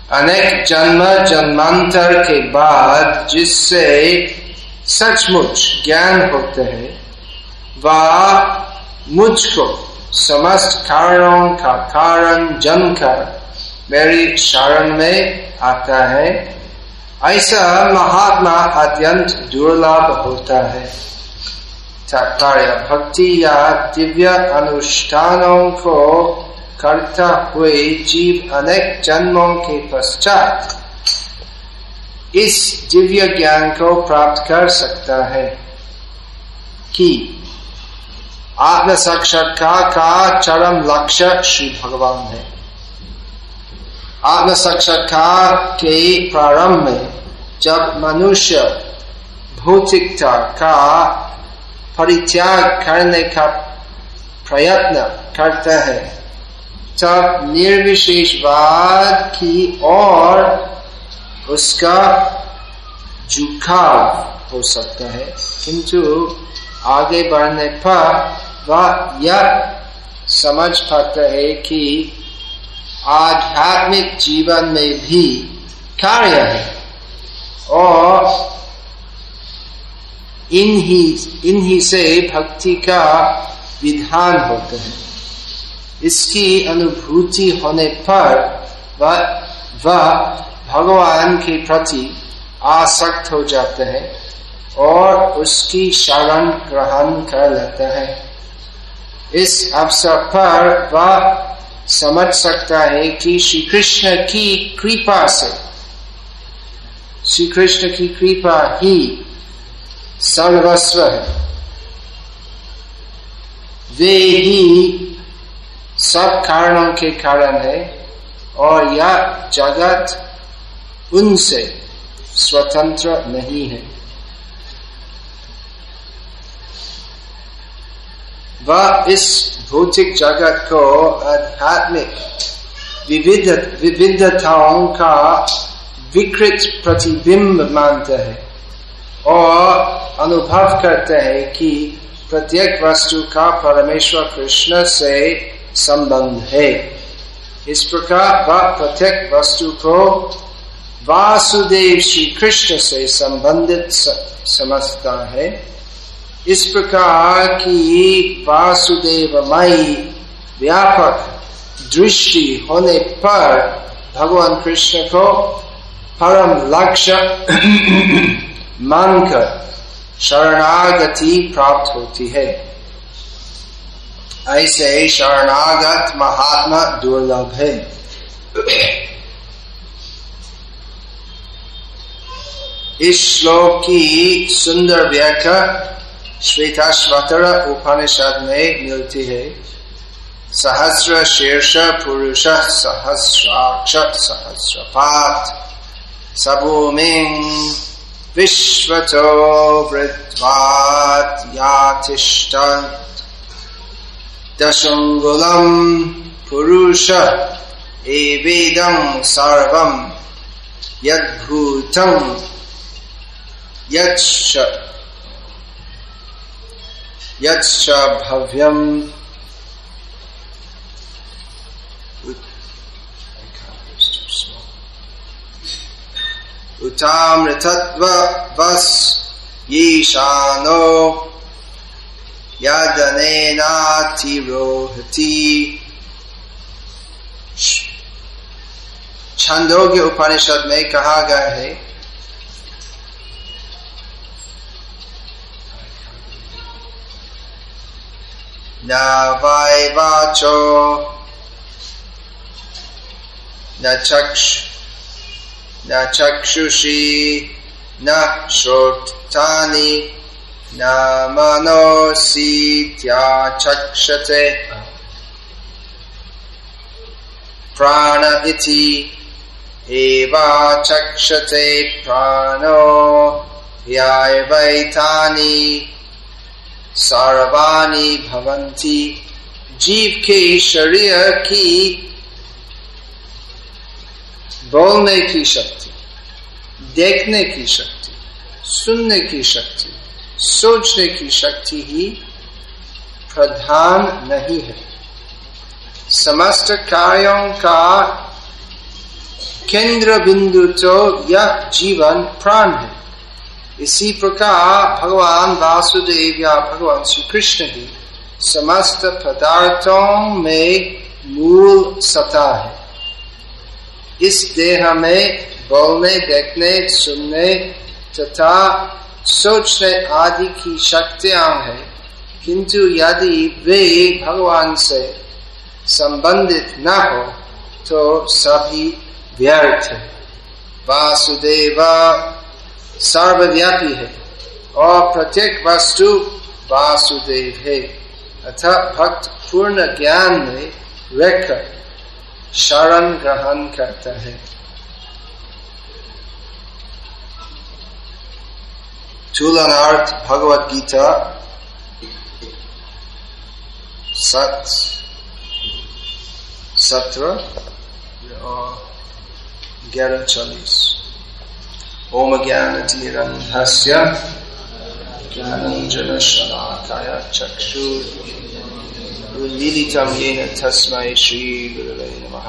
अनेक जन्म जन्मांतर के बाद जिससे सचमुच ज्ञान होते हैं, वह मुझको समस्त कारणों का कारण जानकर मेरी शरण में आता है। ऐसा महात्मा अत्यंत दुर्लभ होता है। तात्पर्य: भक्ति या दिव्य अनुष्ठानों को करता हुए जीव अनेक जन्मों के पश्चात इस दिव्य ज्ञान को प्राप्त कर सकता है कि आत्म साक्षात्कार का चरम लक्ष्य श्री भगवान है। आत्म साक्षात्कार के प्रारंभ में जब मनुष्य भौतिकता का परित्याग करने का प्रयत्न करता है, तब निर्विशेषवाद की ओर उसका झुकाव हो सकता है, किंतु आगे बढ़ने पर वह यह समझ पाता है कि आध्यात्मिक जीवन में भी कार्य है और इन्हीं से भक्ति का विधान होता है। इसकी अनुभूति होने पर वह भगवान के प्रति आसक्त हो जाता है और उसकी शरण ग्रहण कर लेता है। इस अवसर पर वह समझ सकता है कि श्री कृष्ण की कृपा से, श्री कृष्ण की कृपा ही सर्वस्व है। वे ही सब कारणों के कारण है और यह जगत उनसे स्वतंत्र नहीं है। वह इस भौतिक जगत को आध्यात्मिक विविधताओं का विकृत प्रतिबिंब मानता है और अनुभव करता है कि प्रत्येक वस्तु का परमेश्वर कृष्ण से संबंध है। इस प्रकार वह प्रत्येक वस्तु को वासुदेव श्री कृष्ण से संबंधित समझता है। इस प्रकार की वासुदेवमयी व्यापक दृष्टि होने पर भगवान कृष्ण को परम लक्ष्य मानकर शरणागति प्राप्त होती है। ऐसे शरणागत महात्मा दुर्लभ है। इस श्लोक की सुंदर व्याख्या श्वेताश्वतर उपनिषद में मिलती है। सहस्र शीर्ष पुरुष सहस्राक्ष सहस्रपात सबूमिं विश्वतो वृद्ध्वात् यातिष्ठ दशंगुलम पुरुष एवेदं सर्वं यद्भूतं यच्च भव्यम् उतामृतत्ववस् ईशानो यदनेनातिरोहति। छांदोग्य उपनिषद में कहा गया है, न वै वाचो न चक्षुषी न श्रोतानि न मनोसीत्यचक्षते प्राण इति एवाचक्षते प्राणो यावैतानि सर्वाणि भवन्ति। जीव के शरीर की बोलने की शक्ति, देखने की शक्ति, सुनने की शक्ति, सोचने की शक्ति ही प्रधान नहीं है। समस्त कार्यों केंद्र बिंदु तो यह जीवन प्राण है। इसी प्रकार भगवान वासुदेव या भगवान श्री कृष्ण ही समस्त पदार्थों में मूल सत्ता है। इस देह में बोलने, देखने, सुनने तथा सोचने आदि की शक्तियां हैं, किंतु यदि वे भगवान से संबंधित न हो तो सभी व्यर्थ है। वासुदेव सर्वव्यापी है और प्रत्येक वस्तु वासुदेव है, अतः भक्त पूर्ण ज्ञान में रहकर शरण ग्रहण करता है। तुलनार्थ भगवद गीता 17 और 11:40। ओम ज्ञानतिमिरन्धस्य ज्ञानाञ्जनशलाकया चक्षुरुन्मीलितं येन तस्मै श्रीगुरवे नमः।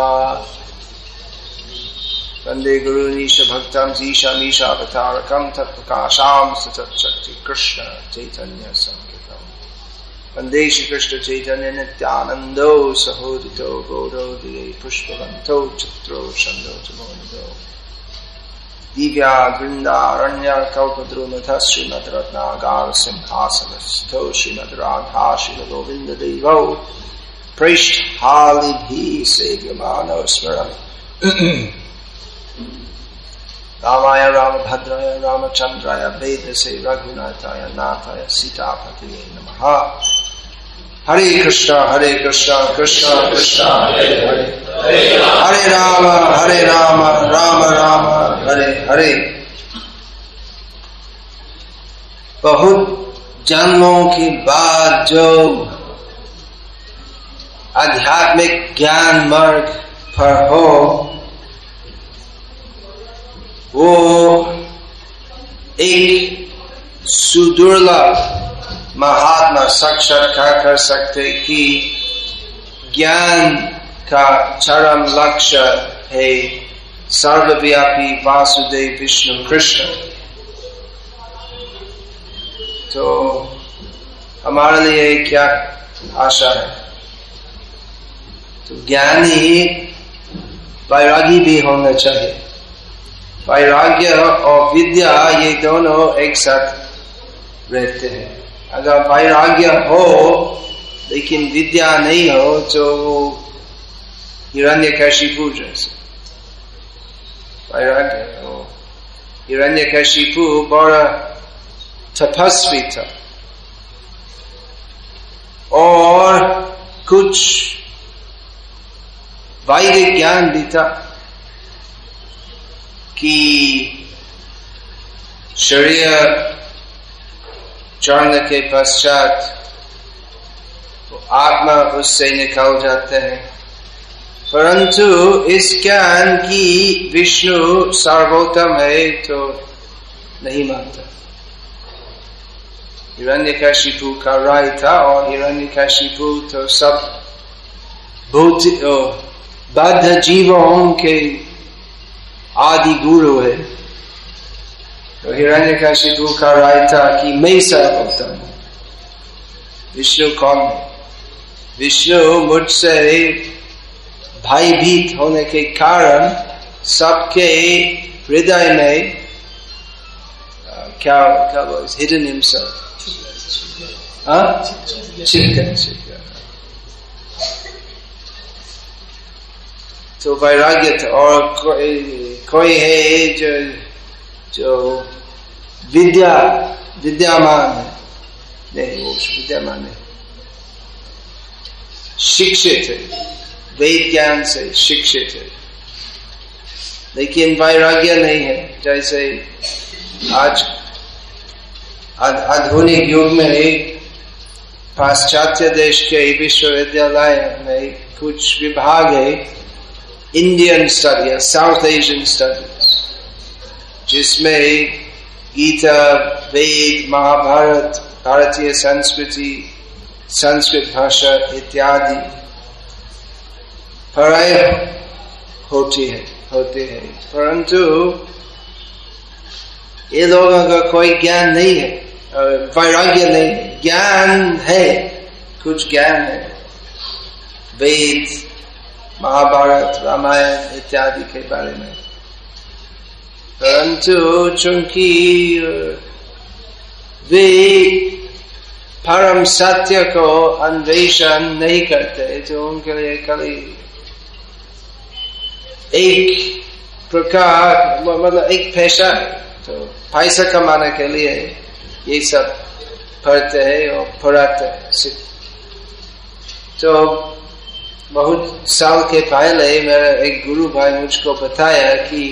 वंदे गुरुनीश भक्तं ईशामीशावतारकं तत्प्रकाशां सततशक्ति कृष्ण चैतन्य संकीर्तनं। वंदे श्री कृष्ण चैतन्य नित्यानंदो सहोदितो गौरवोदये पुष्पवन्तो चित्रो छन्दो चमोनिधो दिव्या वृंदारण्य कल्पद्रुमथ श्रीमद् रत्नागार सिंहासनस्थो श्रीमद् राधा श्री गोविंद देवो पृष्ठालिभिः सेव्यमानो स्मरन् रामाय रामभद्राय रामचंद्राय वेदसे रघुनाथाय नाथाय सीतापतये नमः। हरे कृष्णा कृष्णा कृष्णा हरे हरे, हरे राम राम राम हरे हरे। बहुत जन्मों के बाद जो आध्यात्मिक ज्ञान मार्ग पर हो, वो एक सुदुर्लभ महात्मा साक्षात्कार कर सकते कि ज्ञान का चरम लक्ष्य है सर्वव्यापी वासुदेव विष्णु कृष्ण। तो हमारे लिए क्या आशा है? तो ज्ञानी वैरागी भी होना चाहिए। वैराग्य और विद्या ये दोनों एक साथ रहते हैं। अगर वैराग्य हो लेकिन विद्या नहीं हो तो हिरण्यकशिपु जैसे। वैराग्य हो, हिरण्यकशिपु बड़ा तपस्वी था और कुछ वैदिक ज्ञान भी था कि शरीर चढ़ने के पश्चात आत्मा उससे निकल जाते हैं, परंतु इस ज्ञान की विष्णु सर्वोत्तम है तो नहीं मानता। हिरण्यकशिपु का राय था और हिरण्यकशिपु तो सब बद्ध जीवों के आदि गुरु है। तो हिरण्यकशिपु का राय था कि मैं सर्वोत्तम हूं, विष्णु कौन है? विष्णु मुझसे भयभीत होने के कारण सबके हृदय में क्या हिडन हिमसेल्फ छिपकर। तो वैराग्य था। और कोई है जो विद्यामान है, नहीं वो विद्यामान है, शिक्षित है, वेद ज्ञान से शिक्षित है, लेकिन वैराग्य नहीं है। जैसे आज आधुनिक युग में पाश्चात्य देश के विश्वविद्यालय में कुछ विभाग है, Indian study, south Asian studies, जिसमें गीता, वेद, महाभारत, भारतीय संस्कृति, संस्कृत भाषा इत्यादि पढ़ाए होते हैं, परंतु ये लोगों का कोई ज्ञान नहीं है, वैराग्य नहीं है। ज्ञान है, कुछ ज्ञान है, वेद, महाभारत, रामायण इत्यादि के बारे में, परंतु चूंकि वे परम सत्य को अन्वेषण नहीं करते, तो उनके लिए खाली एक प्रकार, मतलब एक पेशा है, तो पैसा कमाने के लिए ये सब पढ़ते हैं और पढ़ाते हैं। तो बहुत साल के पहले मेरा एक गुरु भाई मुझको बताया कि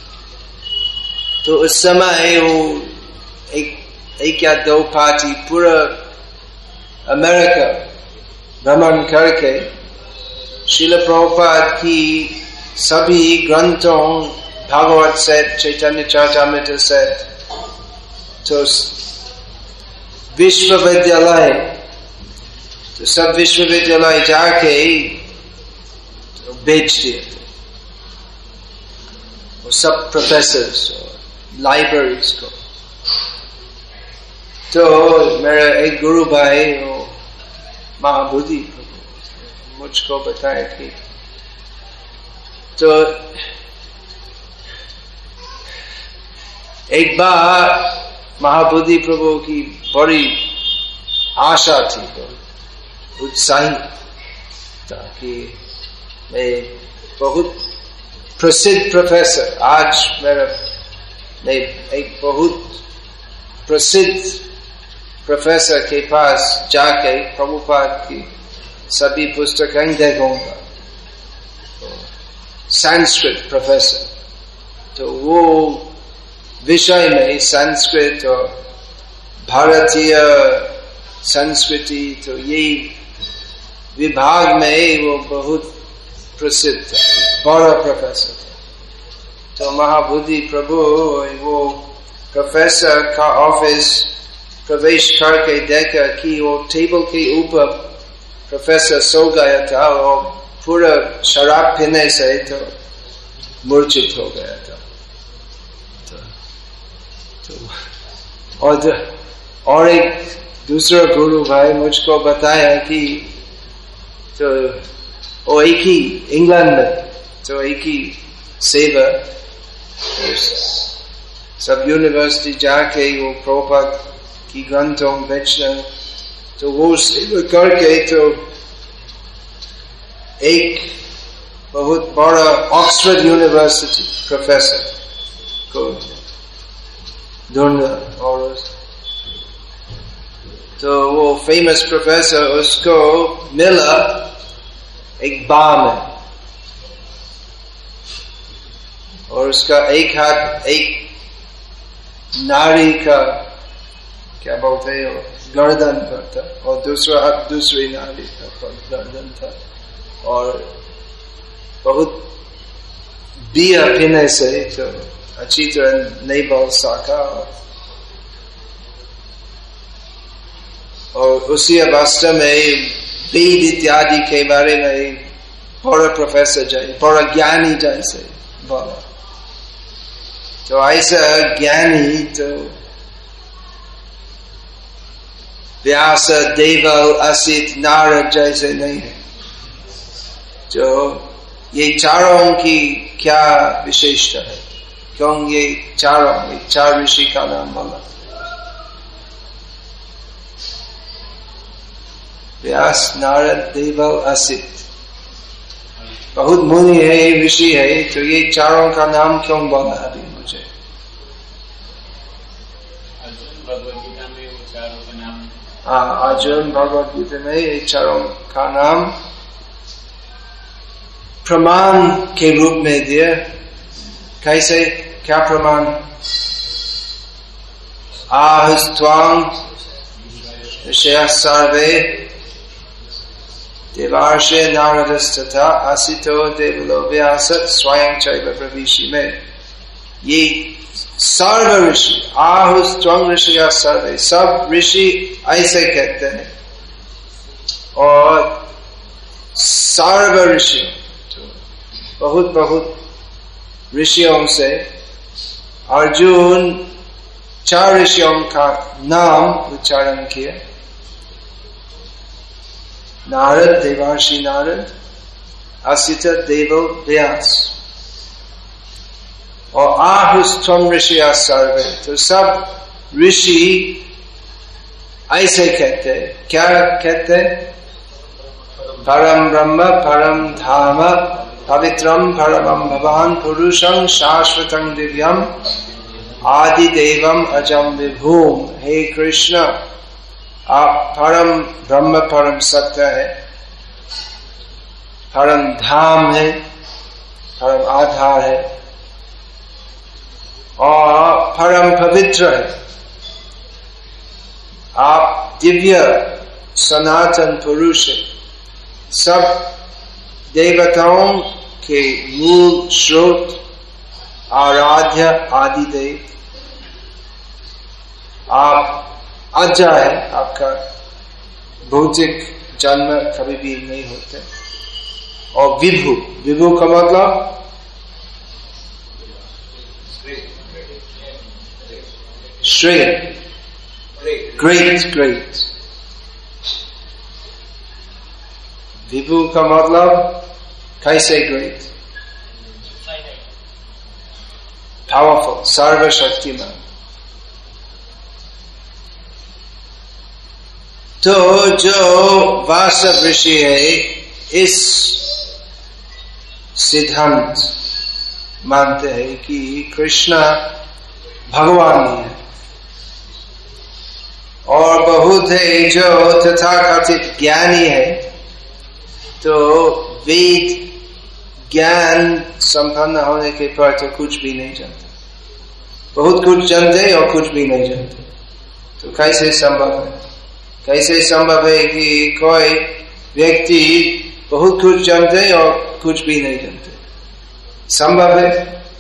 तो उस समय वो एक या दो पार्टी पूरा अमेरिका भ्रमण करके श्रील प्रभुपाद की सभी ग्रंथों, भागवत से चैतन्य चरितामृत से, तो विश्वविद्यालय, तो सब विश्वविद्यालय जाके तो बेच दिए वो सब प्रोफेसर्स और लाइब्रेरीज को। तो मेरा एक गुरु भाई वो महाबोधि मुझको बताया कि तो एक बार महाबोधि प्रभु की बड़ी आशा थी, बहुत उत्साही था कि मैं बहुत प्रसिद्ध प्रोफेसर, आज मैं एक बहुत प्रसिद्ध प्रोफेसर के पास जाके प्रभुपाद की सभी पुस्तकें देखूंगा। तो संस्कृत प्रोफेसर, तो वो विषय में संस्कृत और भारतीय संस्कृति, तो ये विभाग में वो बहुत प्रसिद्ध बड़ा प्रोफेसर था। तो महाबोधि प्रभु वो प्रोफेसर का ऑफिस प्रवेश करके देखा कि वो टेबल के ऊपर प्रोफेसर सो गया था और पूरा शराब पीने से तो मूर्छित हो गया था। और एक दूसरा गुरु भाई मुझको बताया कि तो वो एक ही इंग्लैंड में, तो एक ही सेवा, सब यूनिवर्सिटी जाके वो प्रभुपाद की ग्रंथों बेचना, तो वो सेवा करके तो एक बहुत बड़ा ऑक्सफोर्ड यूनिवर्सिटी प्रोफेसर को ढूंढा, और तो वो फेमस प्रोफेसर उसको मिला एक बार में, और उसका एक हाथ एक नारी का क्या बोलते हैं गर्दन पर था, और दूसरा हाथ दूसरी नारी का गर्दन था, और बहुत बियर पीने से तो अच्छी तरह नहीं बोल सका, और उसी अवस्था में वेद इत्यादि के बारे में बड़ा प्रोफेसर जैसे, बड़ा ज्ञानी जैसे बोला। तो ऐसा ज्ञानी तो व्यास, देवल, असित, नारद जैसे नहीं है। जो ये चारों की क्या विशेषता है, क्यों ये चार ऋषि का नाम बोला? व्यास, नारद, देवल, असित, बहुत मुनि है, ऋषि है, तो ये चारों का नाम क्यों बोला अभी मुझे? अर्जुन भगवद गीता में वो चारों का नाम, हाँ, अर्जुन भगवद गीता में ये चारों का नाम प्रमाण के रूप में दिया। कैसे, क्या प्रमाण? आहुस्त्वां ऋषयः सर्वे देवार्षे नारदस्तथा असितो देवलो व्यास स्वयं चैव प्रविशि में। ये सर्व ऋषि, आहुस्त्वं ऋषयः सर्वे, सब ऋषि ऐसे कहते हैं, और सर्व ऋषि बहुत बहुत ऋषियों से अर्जुन 4 ऋषियों का नाम उच्चारण किया। नारद, देवर्षि नारद, असित, देवो, व्यास और आहुस्त्वम ऋषिया सर्वे। तो सब ऋषि ऐसे कहते, क्या कहते? परम ब्रह्म परम धाम पवित्रम परमं भवान पुरुषं शाश्वतं दिव्यम आदि देवम अजम विभूम। हे कृष्ण, आप परम ब्रह्म परम सत्य है, परम धाम है, परम आधार है और परम पवित्र है। आप दिव्य सनातन पुरुष है, सब देवताओं के मूल स्रोत, आराध्य आदि देव। आप अजय है, आपका भौतिक जन्म कभी भी नहीं होते। और विभु, विभु का मतलब श्रेय, ग्रेट, ग्रेट। विभु का मतलब कैसे ग्रेट? पावरफुल, सर्वशक्तिमान। तो जो वासव ऋषि है, इस सिद्धांत मानते हैं कि कृष्ण भगवान ही है। और बहुत है जो तथाकथित ज्ञानी है, तो वेद ज्ञान संपन्न होने के पर तो कुछ भी नहीं जानते, बहुत कुछ जानते और कुछ भी नहीं जानते। तो कैसे संभव है? कैसे संभव है कि कोई व्यक्ति बहुत कुछ जानते और कुछ भी नहीं जानते? संभव है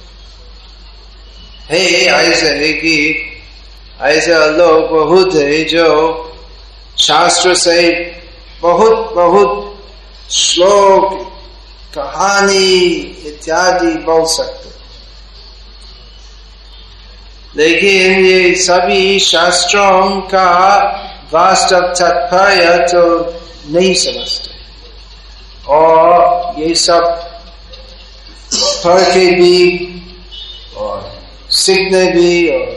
ऐसे है कि ऐसे लोग बहुत है जो शास्त्र से बहुत बहुत श्लोक, कहानी इत्यादि बोल सकते, लेकिन ये सभी शास्त्रों का वास्तव तात्पर्य तो नहीं समझते। और ये सब पढ़ के भी और सीखने भी और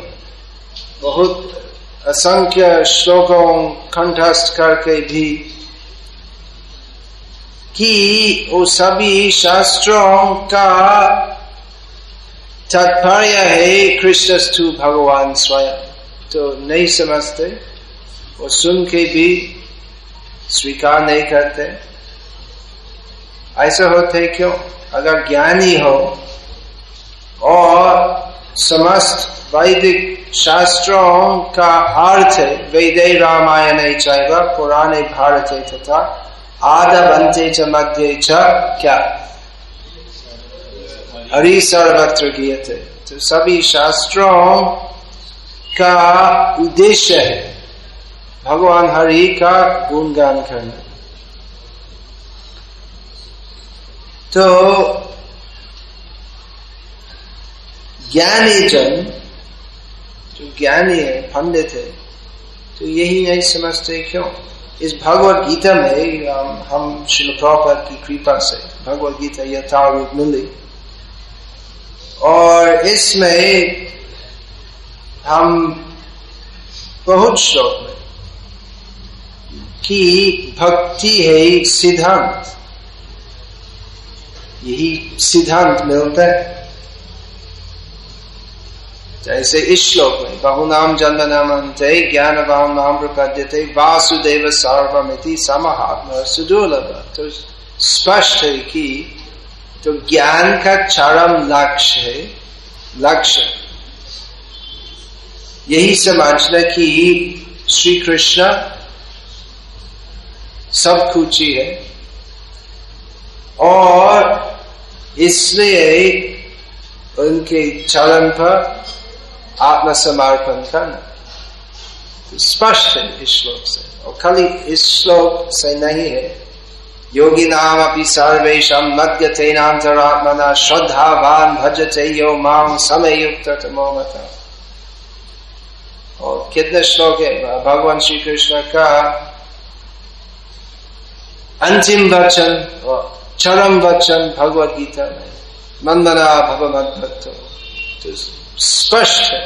बहुत असंख्य श्लोकों कंठस्थ करके भी कि वो सभी शास्त्रों का तात्पर्य है कृष्णस्तु भगवान स्वयं, तो नहीं समझते। वो सुन के भी स्वीकार नहीं करते। ऐसा होते क्यों? अगर ज्ञानी हो और समस्त वैदिक शास्त्रों का अर्थ है, वेदे रामायणे चैव पुराणे भारते तथा आदवन्ते च मध्ये च क्या हरि सर्वत्र गीयते। तो सभी शास्त्रों का उद्देश्य है भगवान हरि का गुणगान करना। तो ज्ञानी जन, जो ज्ञानी है, पंडित है, तो यही नहीं समझते क्यों? इस भगवत गीता में हम श्रील प्रभुपाद की कृपा से भगवत गीता यथारूप मिली, और इसमें हम बहुत श्लोक में कि भक्ति है सिद्धांत, यही सिद्धांत मिलता है। जैसे इस श्लोक में बहुनाम जन्मनामन्ते ज्ञानवान मां प्रपद्यते वासुदेव सार्वमिति समहात्मा सुदुर्लभ। तो स्पष्ट है कि तो ज्ञान का चरम लक्ष्य है, लक्ष्य यही समझना कि श्री कृष्ण सब कुछ ही है, और इसलिए उनके चरण पर आत्मसमर्पण करना। तो स्पष्ट है इस श्लोक से, और खाली इस श्लोक से नहीं है, योगिनाम अपि सर्वेषां मद्गतेनान्तरात्मना श्रद्धावान भजते यो मां समयुक्ततमो मतः। और कितने श्लोक है भगवान श्री कृष्ण का अंतिम वचन और चरम वचन भगवद गीता में, मन्मना भव मद्भक्तो, तो स्पष्ट है।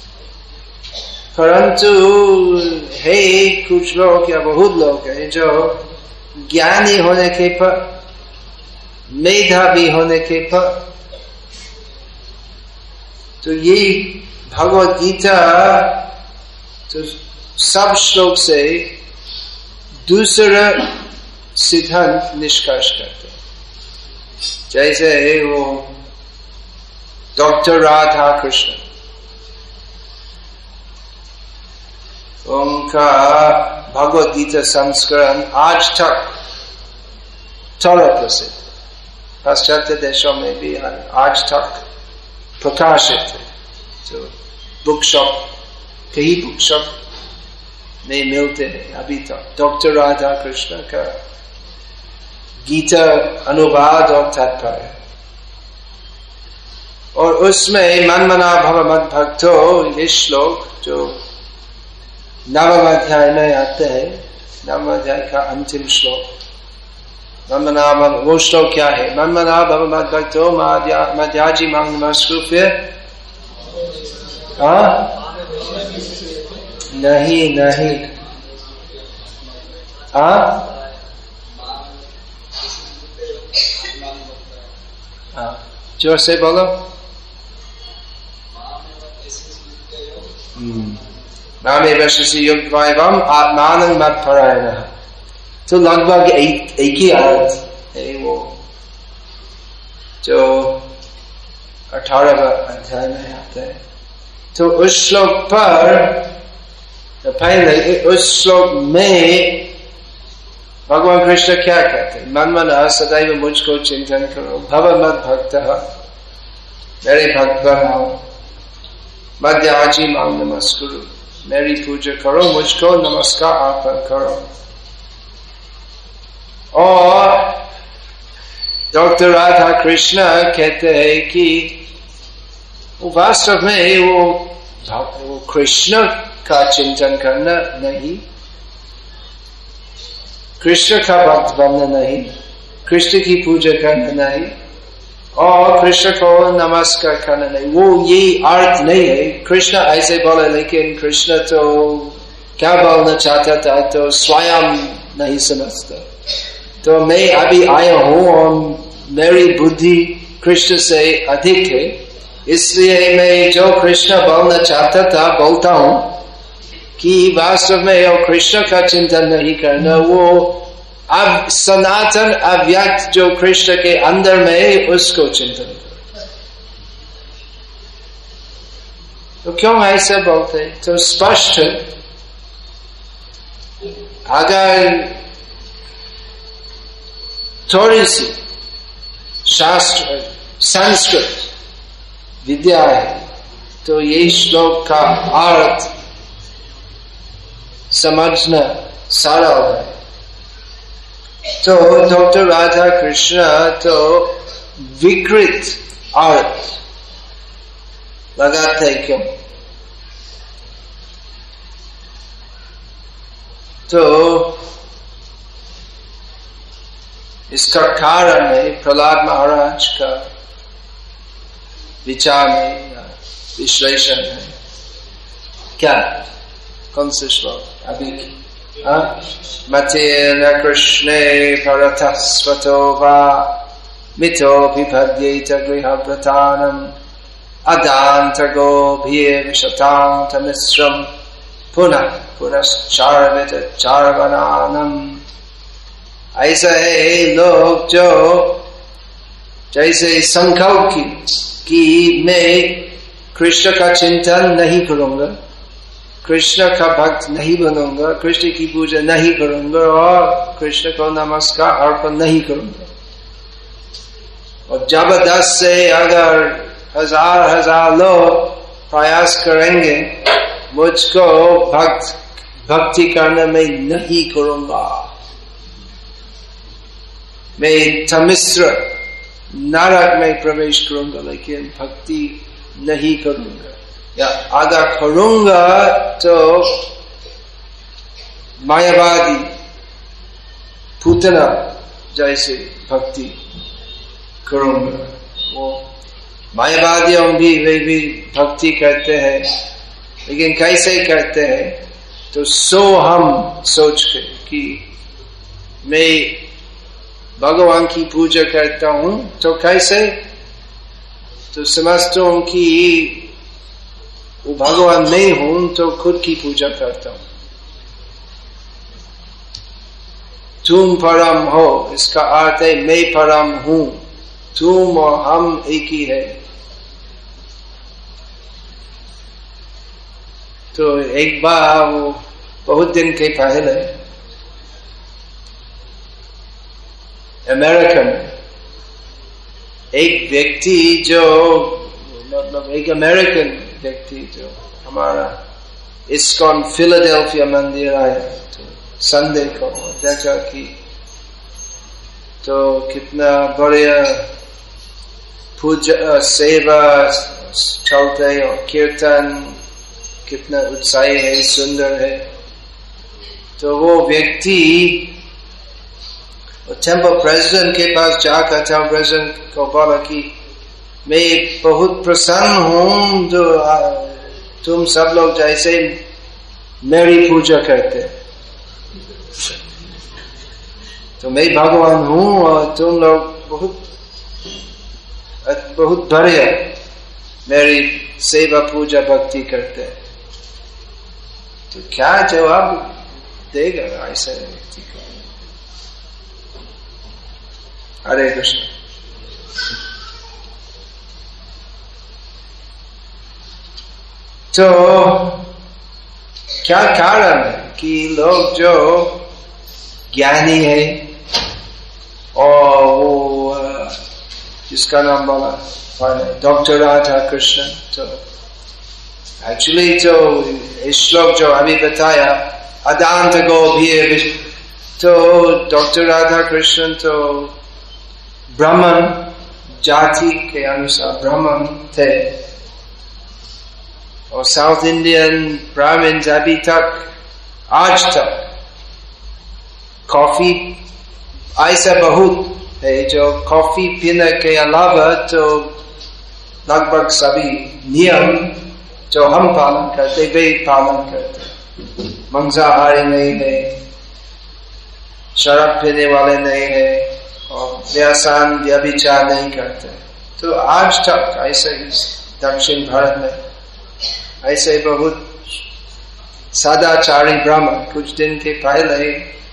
परंतु है कुछ लोग या बहुत लोग हैं जो ज्ञानी होने के पर, मेधावी होने के पर, तो ये भगवद गीता तो सब श्लोक से दूसरा सिद्धांत निष्कर्ष करते हैं। जैसे वो डॉक्टर राधा कृष्ण, उनका भगवद गीता संस्करण आज तक थोड़ा प्रसिद्ध, पाश्चात्य देशों में भी आज तक प्रकाशित है। तो बुक शॉप, कई बुक शॉप में मिलते हैं अभी तक डॉक्टर राधा कृष्ण का गीता अनुवाद और तात्पर्य। और उसमें मन्मना भव मद्भक्तो, ये श्लोक जो नवम अध्याय में आते हैं, नवम अध्याय का अंतिम श्लोक, मन्मना भव, वो श्लोक क्या है? मन्मना भव मद्भक्तो मद्याजी मां नमस्कृत्य, नहीं जोर से बोलो। नामे वैश्य युक्तम आत्मानं मत्परायणः, तो लगभग एक ही अर्थ है वो जो 18वें अध्याय में आता है। तो उस श्लोक पर, तो पहले उस श्लोक में भगवान कृष्ण क्या कहते हैं? मन्मना सदैव मुझको चिंतन करो, भव मद्भक्तः, मेरे भक्त बनाओ, मद्याजी मां नमस्कुरु, मेरी पूजा करो, मुझको नमस्कार अर्पण करो। और डॉक्टर राधा कृष्ण कहते हैं कि वास्तव में वो कृष्ण का चिंतन करना नहीं, कृष्ण का भक्त बनना नहीं, कृष्ण की पूजा करना नहीं, और कृष्ण को नमस्कार करना नहीं। वो ये अर्थ नहीं है। कृष्ण ऐसे बोले, लेकिन कृष्ण तो क्या बोलना चाहता था तो स्वयं नहीं समझता। तो मैं अभी आया हूं और मेरी बुद्धि कृष्ण से अधिक है, इसलिए मैं जो कृष्ण बोलना चाहता था बोलता हूं कि वास्तव में वो कृष्ण का चिंतन नहीं करना, वो अब सनातन अव्यक्त जो कृष्ण के अंदर में उसको चिंतन करो। तो क्यों ऐसा बोलते? तो स्पष्ट, अगर थोड़ी सी शास्त्र संस्कृत विद्या है तो ये श्लोक का अर्थ समझना सरल है। तो डॉक्टर राधा कृष्ण तो विकृत अर्थ लगाते हैं, क्यों? तो इसका कारण है प्रहलाद महाराज का विचार में विश्लेषण है। क्या? कौन से श्लोक अभी? मतेन कृष्णे भरतः स्वतो वा मितो विभद्येत गृहव्रतानम् अदान्तगोभिर्विशतान्तमिश्रम् पुनः पुनश्चार्वित चार्वनानम्। ऐसा है लोग जो जैसे संकल्प कि मैं कृष्ण का चिंतन नहीं करूंगा, कृष्ण का भक्त नहीं बनूंगा, कृष्ण की पूजा नहीं करूंगा और कृष्ण को नमस्कार अर्पण नहीं करूंगा। और जबरदस्त से अगर हजार लोग प्रयास करेंगे मुझको भक्ति करने में नहीं करूंगा, मैं सम्मिश्र नरक में प्रवेश करूंगा लेकिन भक्ति नहीं करूंगा, या अगर करूंगा तो मायावादी पूतना जैसे भक्ति करूंगा। वो मायावादियों भी वे भी भक्ति करते हैं, लेकिन कैसे करते हैं? तो हम सोच के कि मैं भगवान की पूजा करता हूं, तो कैसे? तो समझता हूं कि वो भगवान नहीं हूं तो खुद की पूजा करता हूं। तुम परम हो, इसका अर्थ है मैं परम हूं, तुम और हम एक ही है। तो एक बार वो बहुत दिन के पहले अमेरिका में एक व्यक्ति जो मतलब एक अमेरिकन व्यक्ति जो हमारा इस्कॉन फिलाडेल्फिया मंदिर आया, तो संडे को देखा कि तो कितना बढ़िया पूजा सेवा चलते और कीर्तन कितना उत्साही है, सुंदर है। तो वो व्यक्ति टेम्पल प्रेसिडेंट के पास जाकर टेम्पल प्रेसिडेंट को बोला कि मैं बहुत प्रसन्न हूं जो तुम सब लोग जैसे मेरी पूजा करते, तो मैं भगवान हूं और तुम लोग बहुत बढ़िया मेरी सेवा पूजा भक्ति करते हैं। तो क्या जवाब देगा ऐसे व्यक्ति को? हरे कृष्ण। तो क्या कारण है कि लोग जो ज्ञानी है और वो जिसका नाम बोला डॉक्टर राधा कृष्ण, तो एक्चुअली तो श्लोक जो अभी बताया अदांत गौभीर, तो डॉक्टर राधा कृष्ण तो ब्राह्मण जाति के अनुसार ब्राह्मण थे, और साउथ इंडियन ब्राह्मण अभी तक आज तक कॉफी ऐसा बहुत है जो कॉफी पीने के अलावा तो लगभग सभी नियम जो हम पालन करते वे पालन करते। मांसाहारी नहीं है, शराब पीने वाले नहीं है, और व्यसन व्यभिचार नहीं करते। तो आज तक ऐसे दक्षिण भारत में ऐसे बहुत सदाचारी ब्राह्मण। कुछ दिन के पहले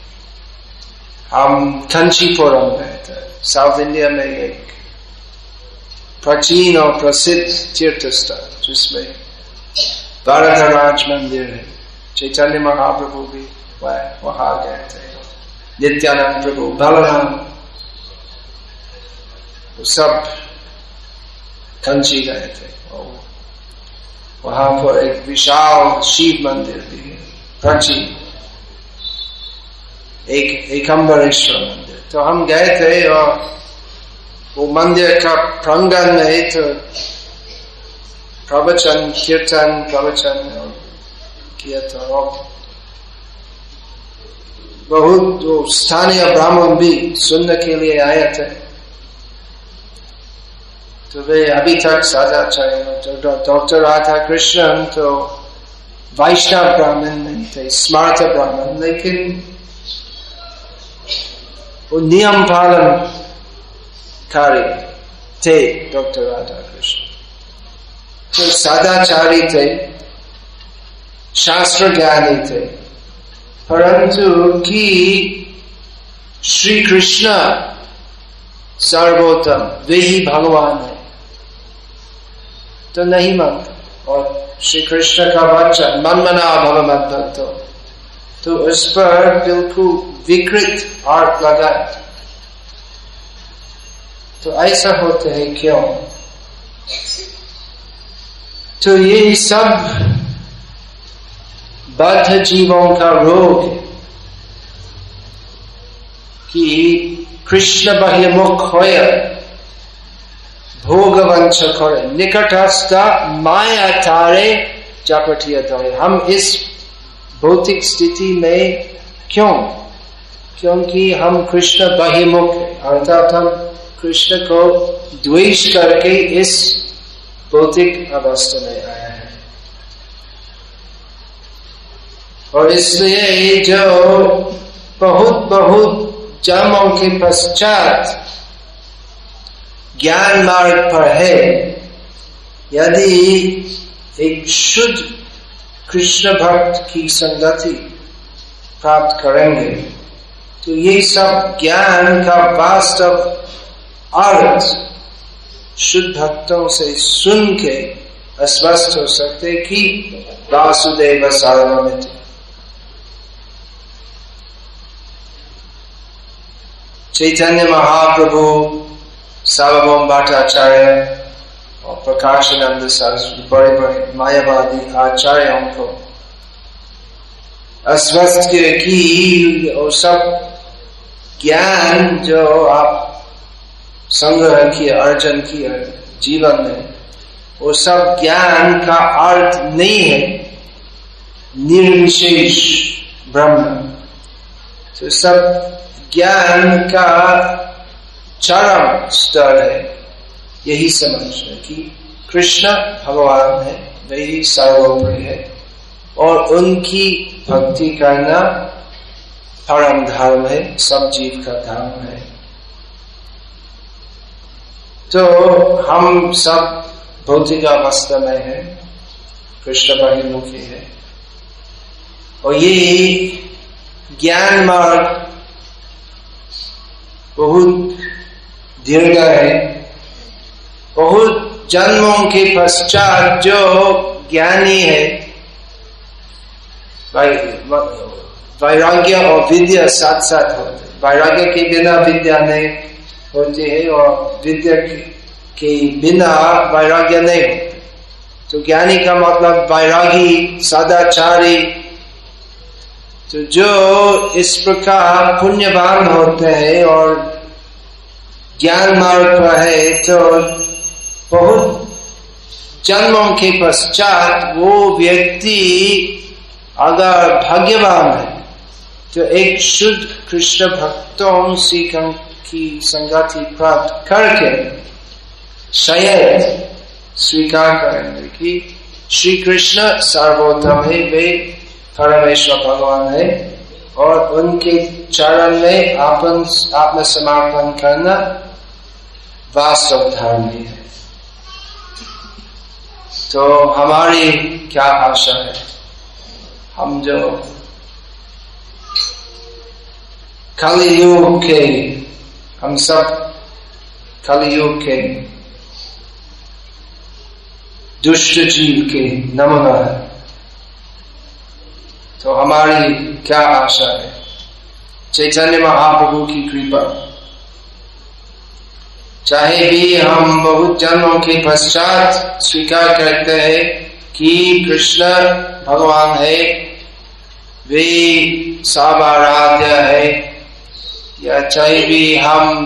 हम कंचीपुरम गए थे, साउथ इंडिया में एक प्राचीन और प्रसिद्ध तीर्थ स्थल जिसमें वरदराज मंदिर है। चैतन्य महाप्रभु भी वहां गए थे, नित्यानंद प्रभु, बलराम, सब कंची गए थे। और वहां पर एक विशाल शिव मंदिर भी है, प्राचीन एक अम्बरेश्वर मंदिर। तो हम गए थे और वो मंदिर का प्रांगण में तो प्रवचन कीर्तन प्रवचन किया था, और बहुत वो स्थानीय ब्राह्मण भी सुनने के लिए आए थे। तो वे अभी तक सदाचारी, डॉक्टर राधा कृष्णन तो वैष्णव ब्राह्मण नहीं थे, स्मार्त ब्राह्मण, लेकिन वो नियम पालन कारी थे डॉक्टर राधा कृष्ण। तो सदाचारी थे, शास्त्र ज्ञानी थे, परंतु कि श्री कृष्ण सर्वोत्तम वे ही भगवान है तो नहीं मानते। और श्री कृष्ण का वचन मनमना भव मद्भक्तो, तो उस पर बिल्कुल विकृत अर्थ लगाए। तो ऐसा होते है क्यों? तो ये सब बद्ध जीवों का रोग है कि कृष्ण बहिर्मुख होय भोगवंश करे निकटस्थ माया तारे चपटिया धोए। हम इस भौतिक स्थिति में क्यों? क्योंकि हम कृष्ण बहिर्मुख है, अर्थात हम कृष्ण को द्वेष करके इस भौतिक अवस्था में आया है। और इसलिए जो बहुत जन्मों के पश्चात ज्ञान मार्ग पर है, यदि एक शुद्ध कृष्ण भक्त की संगति प्राप्त करेंगे तो ये सब ज्ञान का वास्तव अर्थ शुद्ध भक्तों से सुन के आश्वस्त हो सकते कि वासुदेव सर्वमिति। चैतन्य महाप्रभु, सार्वभौम भट्टाचार्य और प्रकाशानंद सरस्वती बड़े बड़े मायावादी आचार्यों को आश्वस्त किए कि वो सब ज्ञान जो आप संग्रह किए अर्जन किए जीवन में, वो सब ज्ञान का अर्थ नहीं है निर्विशेष ब्रह्म। तो सब ज्ञान का चरम स्तर है यही समझना कि कृष्ण भगवान है, वही सर्वोपरि है और उनकी भक्ति करना परम धर्म है, सब जीव का धर्म है। तो हम सब भौतिक अवस्था में है, कृष्ण बहिर्मुखी है और ये ज्ञान मार्ग बहुत दीर्घ है। बहुत जन्मों के पश्चात जो ज्ञानी है, वैराग्य और विद्या साथ साथ होते। वैराग्य के बिना विद्या नहीं होती है और विद्या के बिना वैराग्य नहीं होते। तो ज्ञानी का मतलब वैरागी, सदाचारी। तो जो इस प्रकार पुण्यवान होते हैं और ज्ञान मार्ग पर है, तो बहुत जन्मों के पश्चात वो व्यक्ति अगर भाग्यवान है तो एक शुद्ध कृष्ण भक्तों की संगति प्राप्त करके शायद स्वीकार करेंगे कि श्री कृष्ण सर्वोत्तम है, वे परमेश्वर भगवान है और उनके चरण में आत्मसमर्पण करना वास्तव धर्म है। तो हमारी क्या आशा है? हम जो कलियुग के, हम सब कलियुग के दुष्ट जीव के नमूना है। तो हमारी क्या आशा है? चैतन्य महाप्रभु की कृपा। चाहे भी हम बहुत जन्मों के पश्चात स्वीकार करते हैं कि कृष्ण भगवान है, वे सब आराध्य है, या चाहे भी हम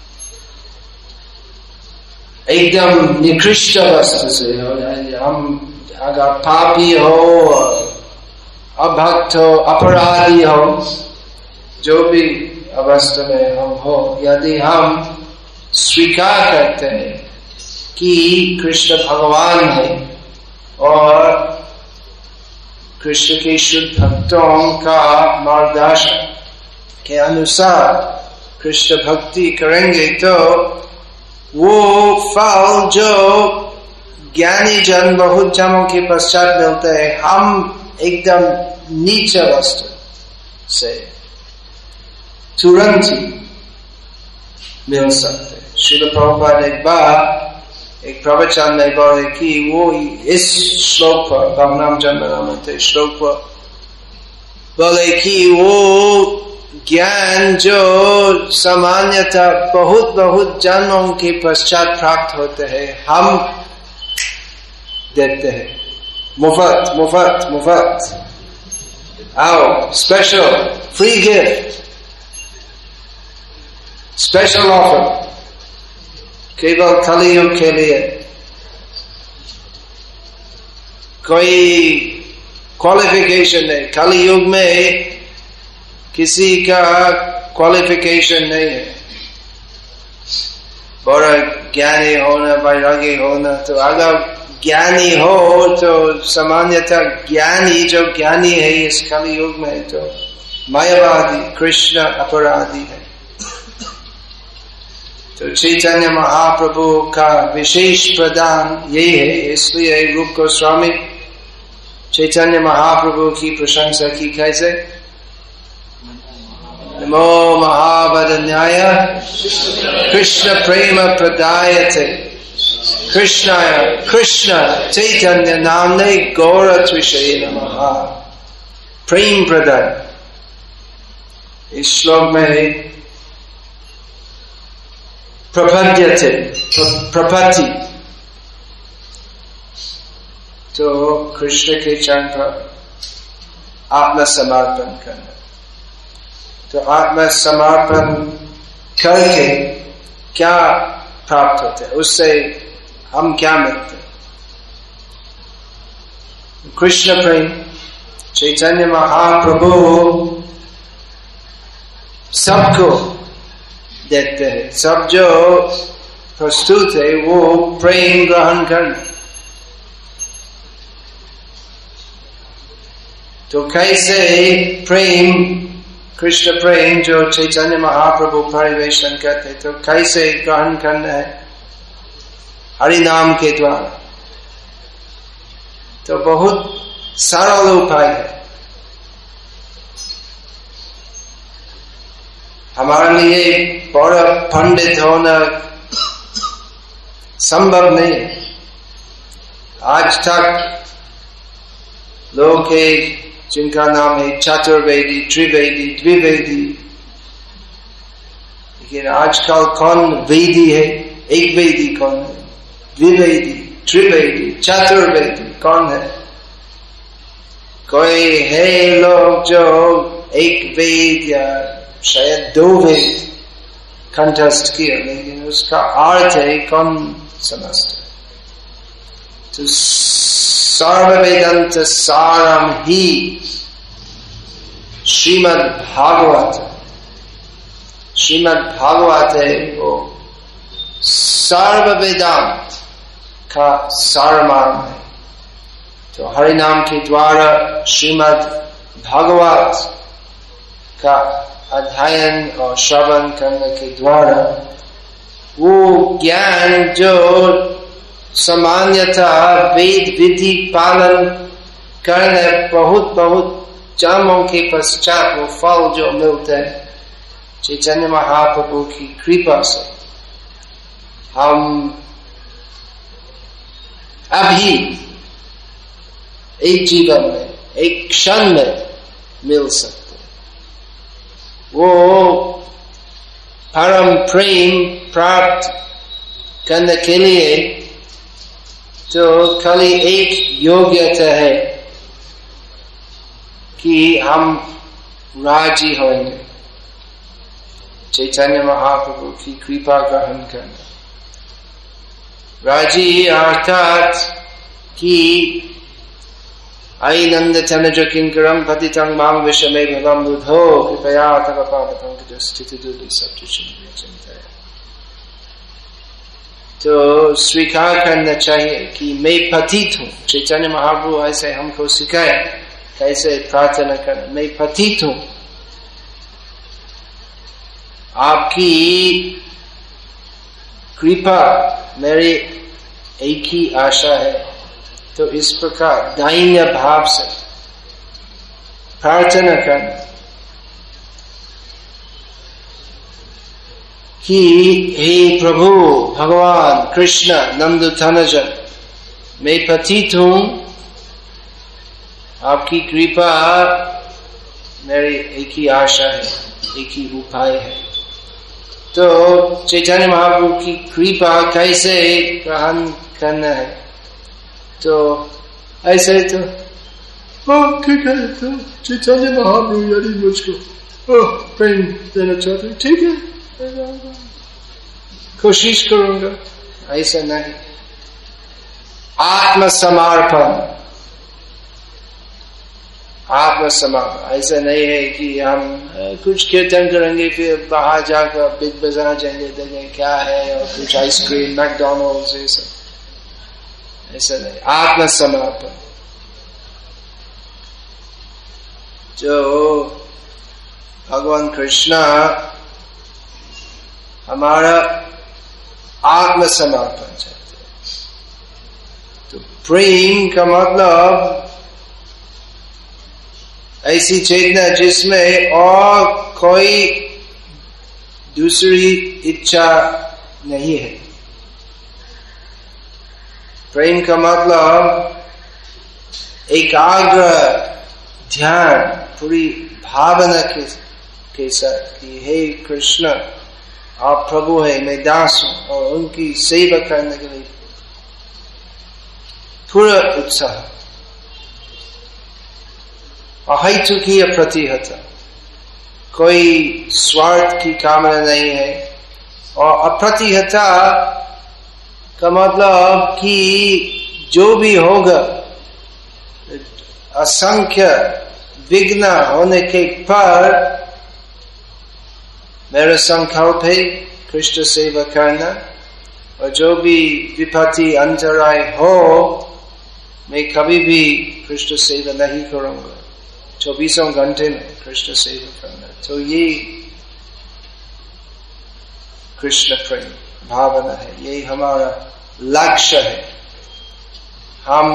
एकदम निकृष्ट वस्तु से हो, हम अगर पापी हो, अभक्त हो, अपराधी हो, जो भी अवस्था में हम हो, यदि हम स्वीकार करते हैं कि कृष्ण भगवान है और कृष्ण के शुद्ध भक्तों का मार्गदर्शन के अनुसार कृष्ण भक्ति करेंगे, तो वो फल जो ज्ञानी जन बहुत जन्मों के पश्चात मिलते हैं, हम एकदम नीचे वस्तु से तुरंत ही मिल सकते। श्रील प्रभुपाद एक बार एक प्रवचन में बोले कि वो इस श्लोक पर, भवनाम जन्मनामते श्लोक पर बोले कि वो ज्ञान जो सामान्यतः बहुत जन्मों के पश्चात प्राप्त होते हैं, हम देते हैं मुफ्त, आओ special free gift. Special offer केवल कलियुग के लिए। कोई क्वालिफिकेशन नहीं, कलियुग में किसी का क्वालिफिकेशन नहीं है। बड़ा ज्ञानी होना, वैरागी होना, तो अगर ज्ञानी हो तो सामान्यतः ज्ञानी जो ज्ञानी है इस कलियुग में तो मायावादी कृष्ण अपराधी है। तो चैतन्य महाप्रभु का विशेष प्रदान यही है, इसलिए रूप गोस्वामी चैतन्य महाप्रभु की प्रशंसा की कैसे? नमो महावदन्याय कृष्ण प्रेम प्रदायते कृष्णाय कृष्ण चैतन्य नामने गौरत्विषये नमः। प्रेम प्रदाय इस श्लोक में प्रपद्यते प्रपत्ति, तो कृष्ण के चरण पर आत्मसमर्पण करना। तो आत्मसमर्पण करके क्या प्राप्त होते हैं, उससे हम क्या मिलते हैं? कृष्ण प्रेम चैतन्य महाप्रभु सबको देते हैं, सब जो प्रस्तुत है वो प्रेम ग्रहण करना। तो कैसे प्रेम, कृष्ण प्रेम जो चैतन्य महाप्रभु परिवेशन करते, तो कैसे ग्रहण करना है? हरि नाम के द्वारा। तो बहुत सरल उपाय है, हमारे लिए बड़ा पंडित होना संभव नहीं है। आज तक लोग है जिनका नाम है चतुर्वेदी, त्रिवेदी, द्विवेदी, लेकिन आजकल कौन वेदी है? एक वेदी कौन है? द्विवेदी, त्रिवेदी, चतुर्वेदी कौन है? कोई है लोग जो एक वेद या शायद दो वेद कंठस्थ किया, लेकिन उसका अर्थ है कौन समझता? तो सर्ववेदांत सारम ही श्रीमद् भागवत, श्रीमद् भागवत है वो सर्ववेदांत का सारमर्म है। तो हरि नाम के द्वारा श्रीमद् भागवत का अध्ययन और श्रवण करने के द्वारा वो ज्ञान जो सामान्यतः वेद विधि पालन करने बहुत बहुत जन्मों के पश्चात वो फल जो मिलते हैं चैतन्य महाप्रभु की कृपा से हम अभी एक जीवन में एक क्षण में मिल सकते। वो परम प्रेम प्राप्त करने के लिए तो खाली एक योग्यता है कि हम राजी होंगे चैतन्य महाप्रभु की कृपा ग्रहण करना। राजी अर्थात कि आई नंद चनज किंकरम पतितं मां विषमे भवं बुधो कृपया तव पादपंकज स्थिति दूरी चिंता। तो स्वीकार करना चाहिए कि मैं पतित हूँ। चैतन्य महाप्रभु ऐसे हमको सिखाए कैसे प्रार्थना करना। मैं पतित हूँ, आपकी कृपा मेरी एक ही आशा है। तो इस प्रकार दैन्य भाव से प्रार्थना करना कि हे प्रभु भगवान कृष्ण नंद तनज, मैं पतित हूँ, आपकी कृपा मेरी एक ही आशा है, एक ही उपाय है। तो चैतन्य महाप्रभु की कृपा कैसे ग्रहण करना है? तो ऐसे तो ठीक है, तो चैतन्य महाप्रभु यदि मुझको प्रेम देना चाहते ठीक है, कोशिश करूंगा, ऐसा नहीं। आत्मसमर्पण, आत्मसमर्पण ऐसा नहीं है कि हम कुछ कीर्तन करेंगे फिर बाहर जाकर बिग बाजार जाएंगे, देखेंगे क्या है और कुछ आइसक्रीम मैकडोनल्ड्स ऐसा नहीं। आत्मसमर्पण जो भगवान कृष्ण हमारा आत्मसमर्पण चाहते हैं। तो प्रेम का मतलब ऐसी चेतना जिसमें और कोई दूसरी इच्छा नहीं है। प्रेम का मतलब एकाग्र ध्यान, पूरी भावना के साथ कि हे कृष्ण आप प्रभु है, मैं दास हूं, और उनकी सेवा करने के लिए पूरा उत्साह। अहैतुकीय प्रतिहता, कोई स्वार्थ की कामना नहीं है। और अप्रतिहता का मतलब कि जो भी होगा, असंख्य विघ्न होने के पर मेरा संकल्प है कृष्ण सेवा करना, और जो भी विपत्ति अंतराय हो मैं कभी भी कृष्ण सेवा नहीं करूंगा। 24 घंटे में कृष्ण सेवा करना, तो ये कृष्ण प्रेम भावना है, यही हमारा लक्ष्य है। हम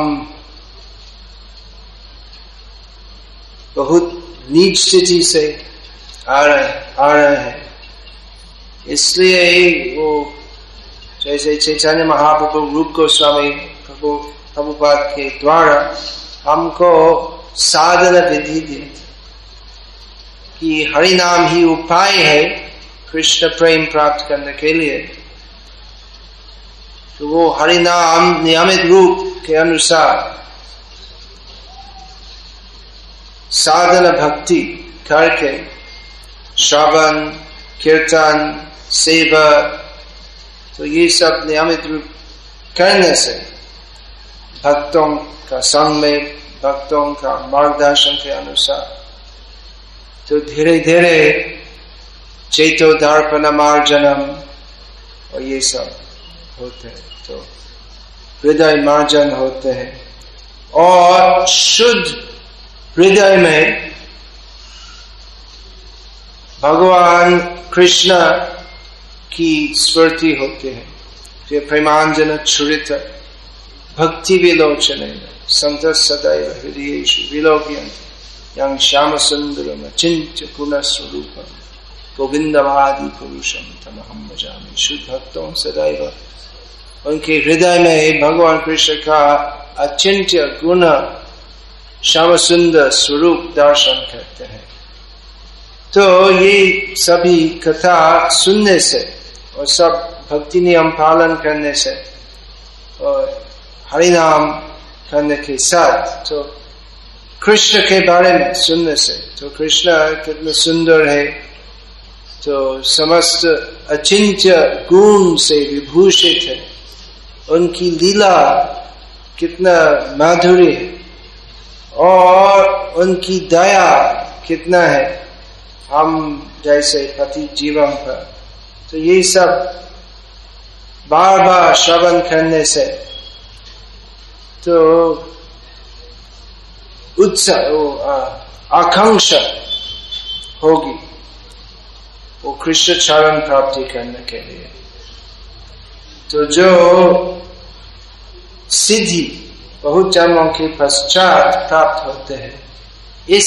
बहुत नीच स्थिति से आ रहे हैं, इसलिए वो जैसे चैतन्य महाप्रभु रूप गोस्वामी प्रभुपाद के द्वारा हमको साधना विधि दी कि हरि नाम ही उपाय है कृष्ण प्रेम प्राप्त करने के लिए। तो वो हरि नाम नियमित रूप के अनुसार साधना भक्ति करके श्रवण कीर्तन सेवा, तो ये सब नियमित रूप करने से भक्तों का संग में, भक्तों का मार्गदर्शन के अनुसार, तो धीरे धीरे चेतो दर्पण मार्जनम और ये सब होते हैं, तो हृदय मार्जन होते हैं और शुद्ध हृदय में भगवान कृष्ण की स्मृति होती है। फिर प्रेमांजन छुरित भक्ति विलोचन संत सदैव हृदयेषु विलोक्यन्ते यं श्याम सुंदरम अचिंत्य पुनः स्वरूपम गोविंदवादि पुरुषम तमहं भजामि। शुद्ध भक्तों सदैव उनके हृदय में भगवान कृष्ण का अचिंत्य गुण श्याम सुंदर स्वरूप दर्शन करते हैं। तो ये सभी कथा सुनने से और सब भक्ति नियम पालन करने से और हरि नाम करने के साथ, तो कृष्ण के बारे में सुनने से, तो कृष्ण कितने सुंदर है, तो समस्त अचिंत्य गुण से विभूषित है, उनकी लीला कितना माधुरी है और उनकी दया कितना है हम जैसे पति जीवन पर। तो ये सब बार बार श्रवण करने से तो उत्साह आकांक्षा होगी वो कृष्ण चरण प्राप्ति करने के लिए। तो जो सिद्धि बहुत जन्मों के पश्चात प्राप्त होते हैं, इस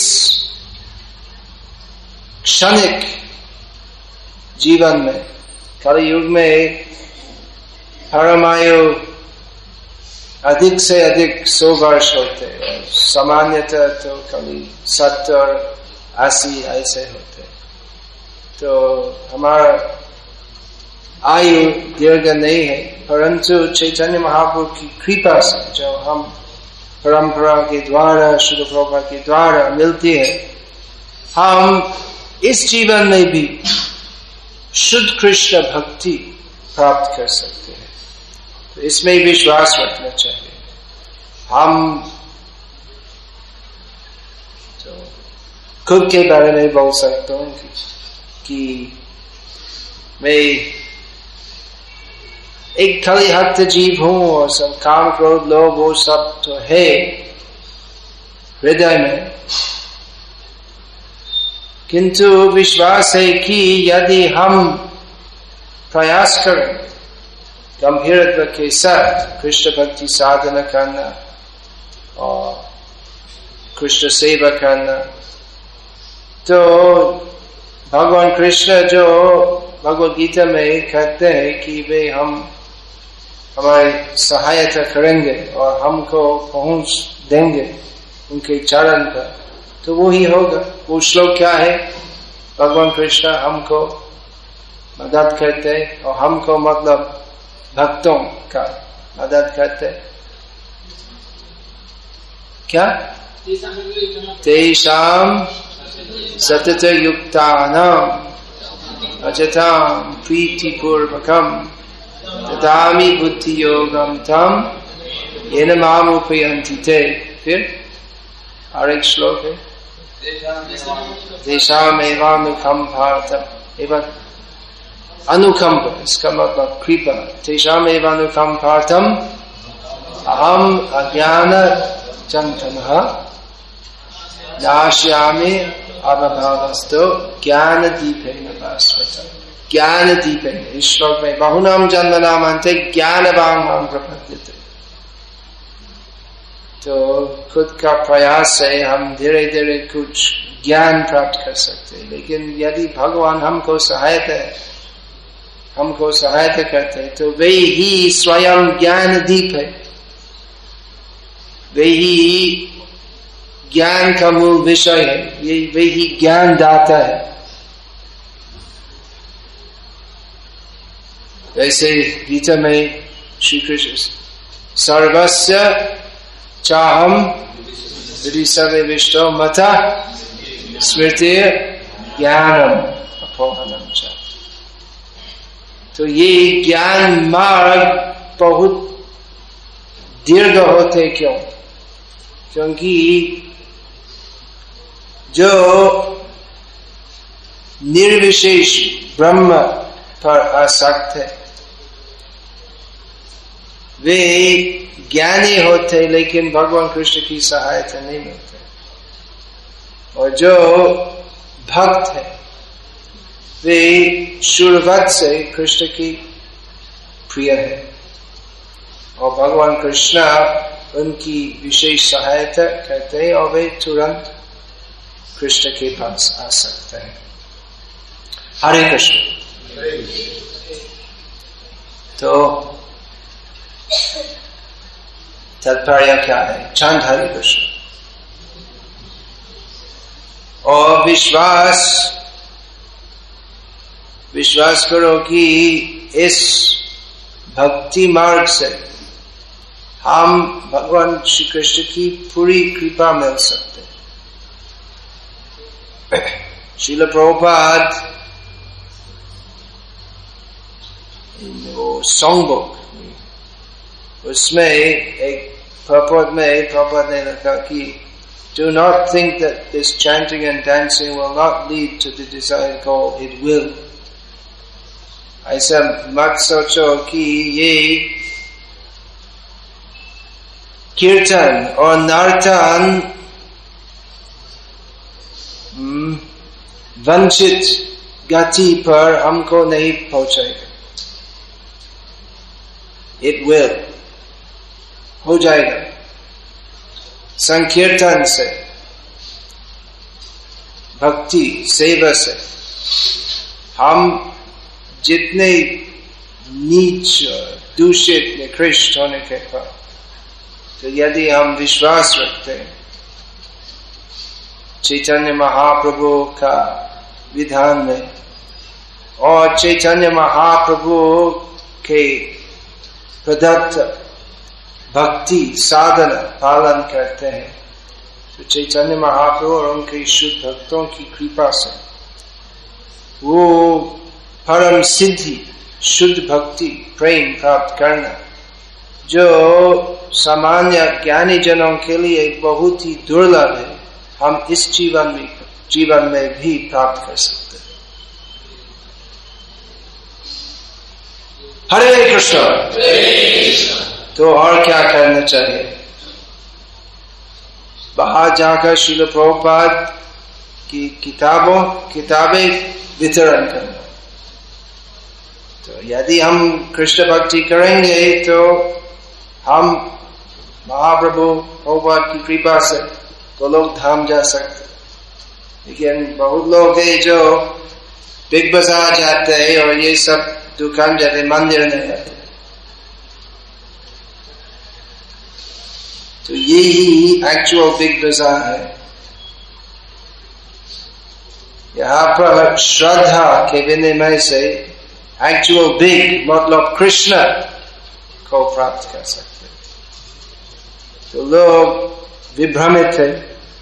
क्षणिक जीवन में, कलयुग में परमायु अधिक से अधिक 100 वर्ष होते हैं, सामान्यतः तो कभी 70-80 ऐसे होते। तो हमारा आयु दीर्घ नहीं है, परंतु चैतन्य महाप्रभु की कृपा से जो हम परंपरा के द्वारा, शुद्ध प्रभुपाद के द्वारा मिलती है, हम इस जीवन में भी शुद्ध कृष्ण भक्ति प्राप्त कर सकते हैं। तो इसमें विश्वास रखना चाहिए। हम तो खुद के बारे में बोल सकता हूँ कि मैं एक खाली हक्त जीव हूं और सब काम क्रोध लोभ वो सब तो है हृदय में, किंतु विश्वास है कि यदि हम प्रयास करें गंभीरत्व के साथ कृष्ण भक्ति साधना करना और कृष्ण सेवा करना, तो भगवान कृष्ण जो भगवद गीता में कहते हैं कि वे हमारी सहायता करेंगे और हमको पहुंच देंगे उनके चरण पर, तो वो ही होगा। वो श्लोक क्या है? भगवान कृष्ण हमको मदद करते और हमको मतलब भक्तों का मदद करते। क्या? तेषां सतत युक्तानां अजतां प्रीतिपूर्वकं ददामि बुद्धि योगम तम येन माम उपयन्ति ते। फिर और एक श्लोक है, तेषामेवानुकंप भारतम एवं अनुकंप, इसका मतलब कृपा। तेषामेवानुकंपार्थम अहम अज्ञान चंतनः नाशयामि अभावस्तु ज्ञान दीपेन भास्वतम्। ज्ञान दीपेन, इस श्लोक में बहुनाम जन्मनाम अन्ते ज्ञानवान माम प्रपद्यते। तो खुद का प्रयास से हम धीरे धीरे कुछ ज्ञान प्राप्त कर सकते हैं, लेकिन यदि भगवान हमको सहायता करते हैं तो वे ही स्वयं ज्ञान दीप है, वे ही ज्ञान का मूल विषय है, वे ही ज्ञान दाता है। वैसे गीता में श्री कृष्ण सर्वस्य चाहम यदि सर्वे विष्टो मता स्मृति ज्ञानम अपोहनम च। तो ये ज्ञान मार्ग बहुत दीर्घ होते क्यों? क्योंकि जो निर्विशेष ब्रह्म पर आसक्त है वे ज्ञानी होते, लेकिन भगवान कृष्ण की सहायता नहीं मिलते। और जो भक्त है वे शुरुआत से कृष्ण की प्रिय है और भगवान कृष्ण उनकी विशेष सहायता करते हैं और वे तुरंत कृष्ण के पास आ सकते हैं। हरे कृष्ण। तो तात्पर्य क्या है? चंद हरे कृष्ण। और विश्वास करो कि इस भक्ति मार्ग से हम भगवान श्री कृष्ण की पूरी कृपा मिल सकते। श्रील प्रभुपाद वो सॉन्ग बुक उसमें एक purport में प्रभुपाद ने लिखा कि do not think that this chanting and dancing will not lead to the desired goal. It will. ऐसा मत सोचो कि ये कीर्तन और नर्तन वंचित गति पर हमको नहीं पहुंचाएगा। It will. हो जाएगा। संकीर्तन से, भक्ति सेवा से हम जितने नीच दूषित निकृष्ट होने के बाद, तो यदि हम विश्वास रखते हैं चैतन्य महाप्रभु का विधान में और चैतन्य महाप्रभु के प्रदत्त भक्ति साधना पालन करते हैं, तो चैतन्य महाप्रभु और उनके शुद्ध भक्तों की कृपा से वो परम सिद्धि, शुद्ध भक्ति, प्रेम प्राप्त करना, जो सामान्य ज्ञानी जनों के लिए बहुत ही दुर्लभ है, हम इस जीवन में भी प्राप्त कर सकते हैं। हरे कृष्ण। तो और क्या करना चाहिए? बाहर जाकर श्रील प्रभुपाद की किताबें वितरण करना। तो यदि हम कृष्ण भक्ति करेंगे तो हम महाप्रभु प्रभुपाद की कृपा से तो लोग धाम जा सकते। लेकिन बहुत लोग हैं जो बिग बाजार जाते हैं और ये सब दुकान जाते, मंदिर नहीं जाते। तो यही एक्चुअल बिग बाजार है। यहाँ पर श्रद्धा के विनिमय से एक्चुअल बिग मतलब कृष्ण को प्राप्त कर सकते। तो लोग विभ्रमित है।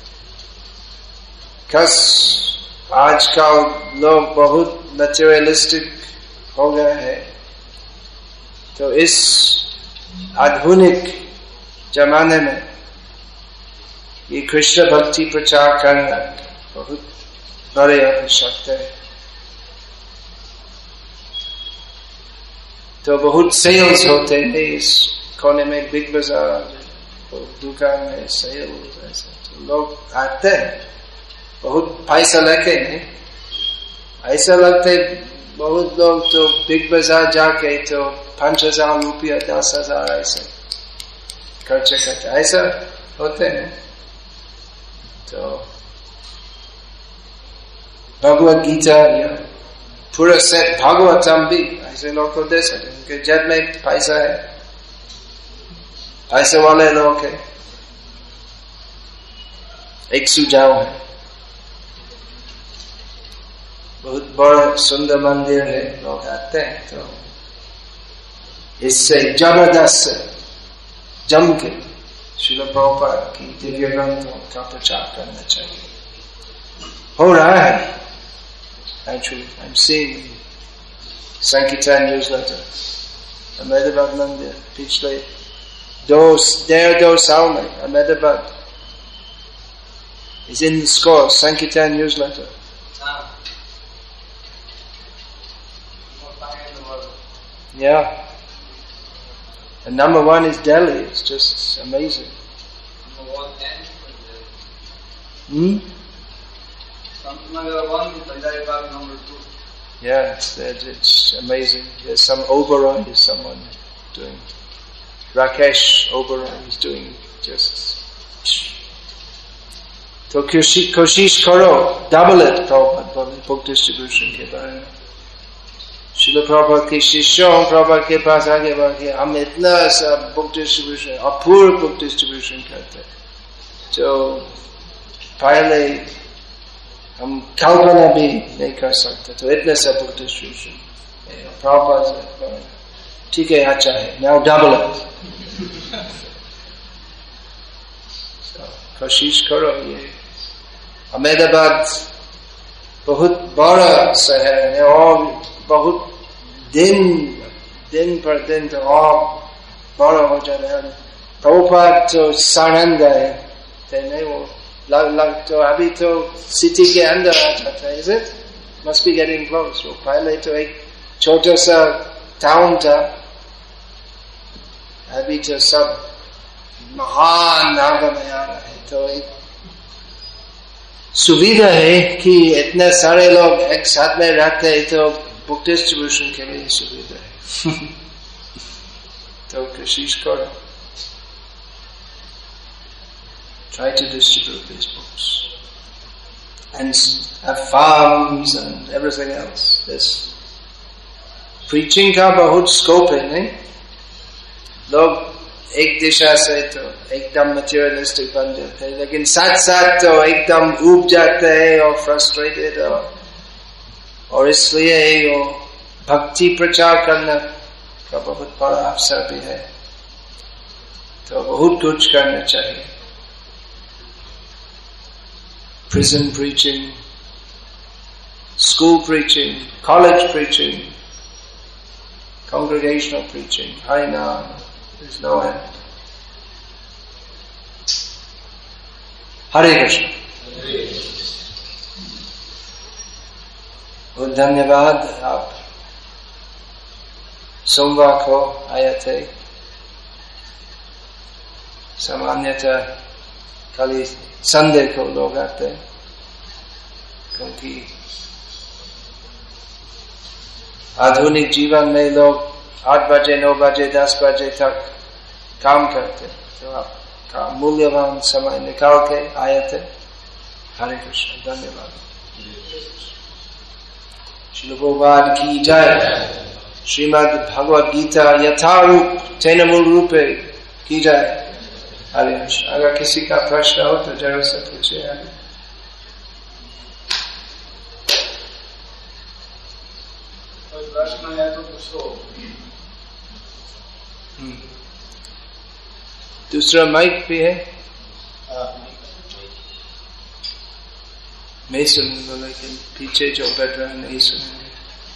आजकल लोग बहुत मटेरियलिस्टिक हो गए हैं। तो इस आधुनिक जमाने में ये कृष्ण भक्ति प्रचार करना बहुत बड़े आवश्यकता है। तो बहुत सेल्स होते हैं इस कोने में, बिग बाजार दुकान में सेल्स ऐसे। तो लोग आते हैं बहुत पैसा लेके, ऐसा लगते बहुत लोग तो बिग बाजार जाके तो 5,000 रुपया 10,000 ऐसे खर्चे करते, ऐसा होते हैं। तो भगवत गीता या पूरा सेट भागवतम भी ऐसे लोग को दे सकते, उनके जेब में पैसा है, पैसे वाले लोग है। एक सुझाव है, बहुत बड़ा सुंदर मंदिर है, लोग आते हैं तो इससे जबरदस्त जम के श्रील प्रभुपाद की दिव्य ग्रंथों का प्रचार करना चाहिए। हो रहा है actually. I'm seeing Sankirtan newsletter Ahmedabad मंदिर पिछले 2 साल में Ahmedabad is in the score. Sankirtan newsletter. Yeah. And number 1 is Delhi. It's just amazing. Yeah, it's amazing. There's some Oberoi is someone doing. Rakesh Oberoi is doing just. तो कोशिश करो, double it Prabhupada book distribution के बारे में। श्रील प्रभुपाद के शिष्यों प्रभुपाद के पास आगे बढ़ के हम इतना सब book distribution, Apurva book distribution करते जो पहले हम कल्पना भी नहीं कर सकते। तो इतने सब बुक डिस्ट्रीब्यूशन प्रभुपाद ठीक है, अच्छा है, now double it. कोशिश करो। ये अहमदाबाद बहुत बड़ा शहर है और बहुत दिन पर दिन तो और बड़ा हो जाता है। प्रभुपाद तो सानंद है, नहीं वो लग तो अभी तो सिटी के अंदर आ जाता है। Is it? Must be getting close. वो पहले तो एक छोटा सा टाउन था, अभी तो सब महान नगर में आ रहा है। तो एक सुविधा है कि इतने सारे लोग एक साथ में रहते हैं, तो बुक डिस्ट्रीब्यूशन के लिए सुविधा है। तो कोशिश करो, try to distribute these books and have farms and everything else. This preaching का बहुत स्कोप है, नहीं? लोग एक दिशा से तो एकदम मटेरियलिस्टिक बन जाते हैं, लेकिन साथ साथ तो एकदम ऊब जाते हैं और फ्रस्ट्रेटेड, और इसलिए वो भक्ति प्रचार करने का बहुत बड़ा अवसर भी है। तो बहुत कुछ करना चाहिए। prison preaching, school preaching, college preaching, congregational preaching, Harinam, there's no end. Hare Krishna. और धन्यवाद आप सोमवार को आए थे। सामान्यतः खाली संडे को लोग आते हैं, क्योंकि आधुनिक जीवन में लोग 8 बजे 9 बजे 10 बजे तक काम करते, तो आपका मूल्यवान समय निकाल के आए थे। हरे कृष्ण, धन्यवाद। श्रील प्रभुपाद की जय। श्रीमद् भगवद गीता यथारूप तेन मूल रूपे की जय। हरे कृष्ण। अगर किसी का प्रश्न हो तो जरूर से पूछिए। प्रश्न है तो पूछो। दूसरा माइक भी है? मैं सुनूंगा, लेकिन पीछे जो बैठ रहा नहीं सुनेंगे।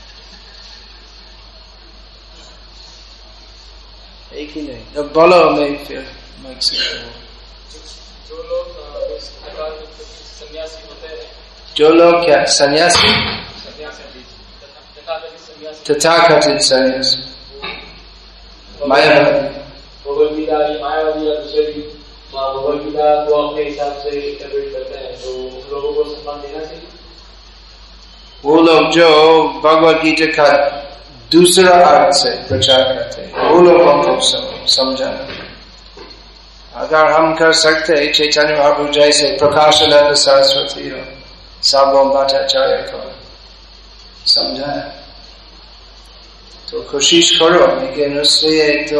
एक ही नहीं, अब बोलो, मैं फिर माइक से जो लोग सन्यासी होते हैं, जो लोग क्या सन्यासी, तथाकथित सन्यासी, मायावादी, भगवदगीता मायावादी या दूसरे भी भगवदगीता को अपने हिसाब से इंटरप्रेट करते हैं, तो उन लोगों को सम्मान देना चाहिए। वो लोग जो भगवद गीता का दूसरा अर्थ से प्रचार करते हैं, वो लोगों को समझाना। अगर हम कर सकते हैं चैतन्य महाप्रभु जैसे प्रकाशानंद सरस्वती और सार्वभौम भट्टाचार्य को समझाया, तो कोशिश करो। लेकिन उसलिए तो